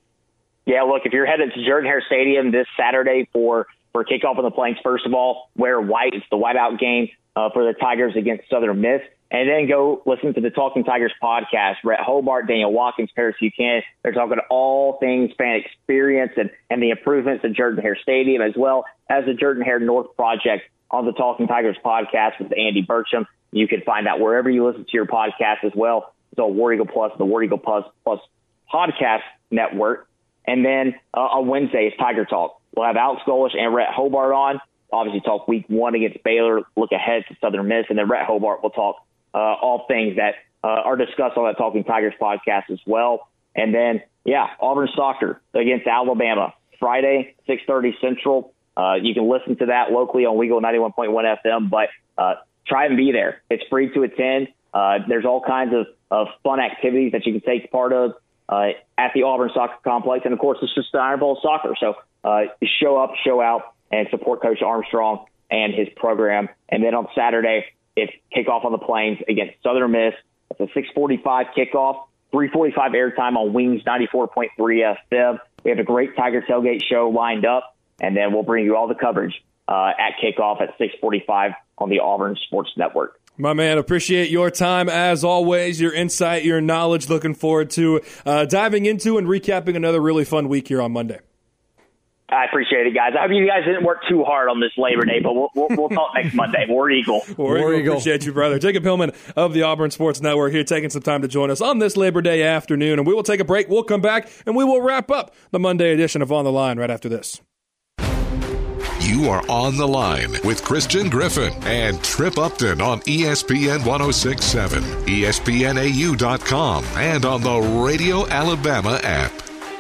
Yeah, look, if you're headed to Jordan-Hare Stadium this Saturday for, for kickoff on the Plains, first of all, wear white. It's the whiteout game uh, for the Tigers against Southern Miss. And then go listen to the Talking Tigers podcast. Rhett Hobart, Daniel Watkins, Paris Buchanan. They're talking all things fan experience and, and the improvements at Jordan-Hare Stadium, as well as the Jordan-Hare North Project on the Talking Tigers podcast with Andy Burcham. You can find out wherever you listen to your podcast as well. It's on War Eagle Plus, the War Eagle Plus, Plus podcast network. And then uh, on Wednesday is Tiger Talk. We'll have Alex Golesh and Rhett Hobart on. Obviously talk week one against Baylor, look ahead to Southern Miss, and then Rhett Hobart will talk Uh, all things that uh, are discussed on that Talking Tigers podcast as well. And then, yeah, Auburn soccer against Alabama, Friday, six thirty Central. Uh, you can listen to that locally on Weagle ninety-one point one F M, but uh, try and be there. It's free to attend. Uh, there's all kinds of, of fun activities that you can take part of uh, at the Auburn Soccer Complex. And, of course, it's just the Iron Bowl soccer. So uh, show up, show out, and support Coach Armstrong and his program. And then on Saturday, it's kickoff on the Plains against Southern Miss. It's a six forty-five kickoff, three forty-five airtime on Wings ninety-four point three F M. We have a great Tiger Tailgate show lined up, and then we'll bring you all the coverage uh, at kickoff at six forty-five on the Auburn Sports Network. My man, appreciate your time as always, your insight, your knowledge. Looking forward to uh, diving into and recapping another really fun week here on Monday. I appreciate it, guys. I hope you guys didn't work too hard on this Labor Day, but we'll, we'll, we'll talk next Monday. War Eagle. War, War Eagle. Appreciate you, brother. Jacob Hillman of the Auburn Sports Network here taking some time to join us on this Labor Day afternoon. And we will take a break. We'll come back, and we will wrap up the Monday edition of On the Line right after this. You are on the line with Christian Griffin and Trip Upton on E S P N ten sixty-seven, E S P N A U dot com, and on the Radio Alabama app.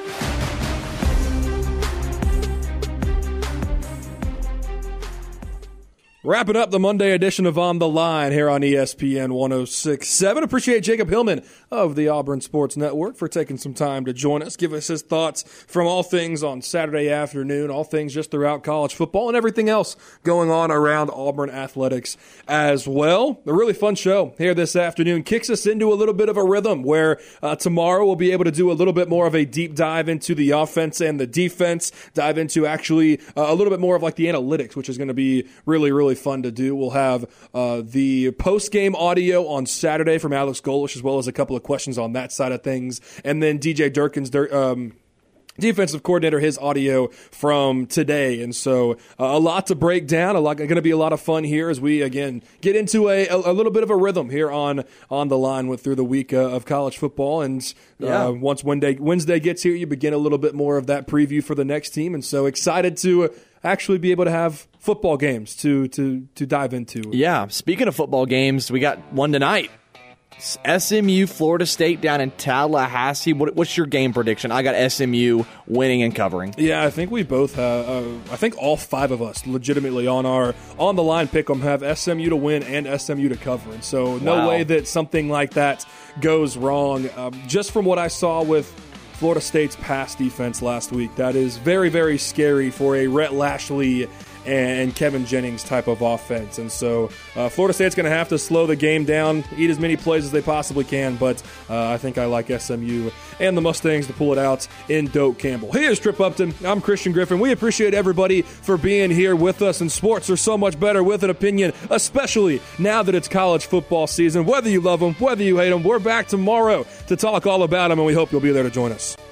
Wrapping up the Monday edition of On the Line here on E S P N ten sixty-seven. Appreciate Jacob Hillman of the Auburn Sports Network for taking some time to join us, give us his thoughts from all things on Saturday afternoon, all things just throughout college football, and everything else going on around Auburn athletics as well. A really fun show here this afternoon kicks us into a little bit of a rhythm where uh, tomorrow we'll be able to do a little bit more of a deep dive into the offense and the defense, dive into actually uh, a little bit more of like the analytics, which is going to be really, really fun to do. We'll have uh, the post-game audio on Saturday from Alex Golesh, as well as a couple of questions on that side of things. And then D J Durkin's um, defensive coordinator, his audio from today. And so uh, a lot to break down, a lot going to be a lot of fun here as we, again, get into a, a, a little bit of a rhythm here on on the line with through the week uh, of college football. And uh, yeah. once Wednesday, Wednesday gets here, you begin a little bit more of that preview for the next team. And so excited to actually be able to have football games to to to dive into. Yeah, speaking of football games, we got one tonight. It's S M U, Florida State down in Tallahassee. What, what's your game prediction? I got S M U winning and covering. Yeah, I think we both have. Uh, I think all five of us legitimately on our on the line pick 'em have S M U to win and S M U to cover. And so no wow. way that something like that goes wrong. Um, just from what I saw with Florida State's pass defense last week, that is very, very scary for a Rhett Lashley and Kevin Jennings type of offense. And so uh, Florida State's going to have to slow the game down, eat as many plays as they possibly can, but uh, I think I like S M U and the Mustangs to pull it out in Doak Campbell. He is Trip Upton. I'm Christian Griffin. We appreciate everybody for being here with us, and sports are so much better with an opinion, especially now that it's college football season. Whether you love them, whether you hate them, we're back tomorrow to talk all about them, and we hope you'll be there to join us.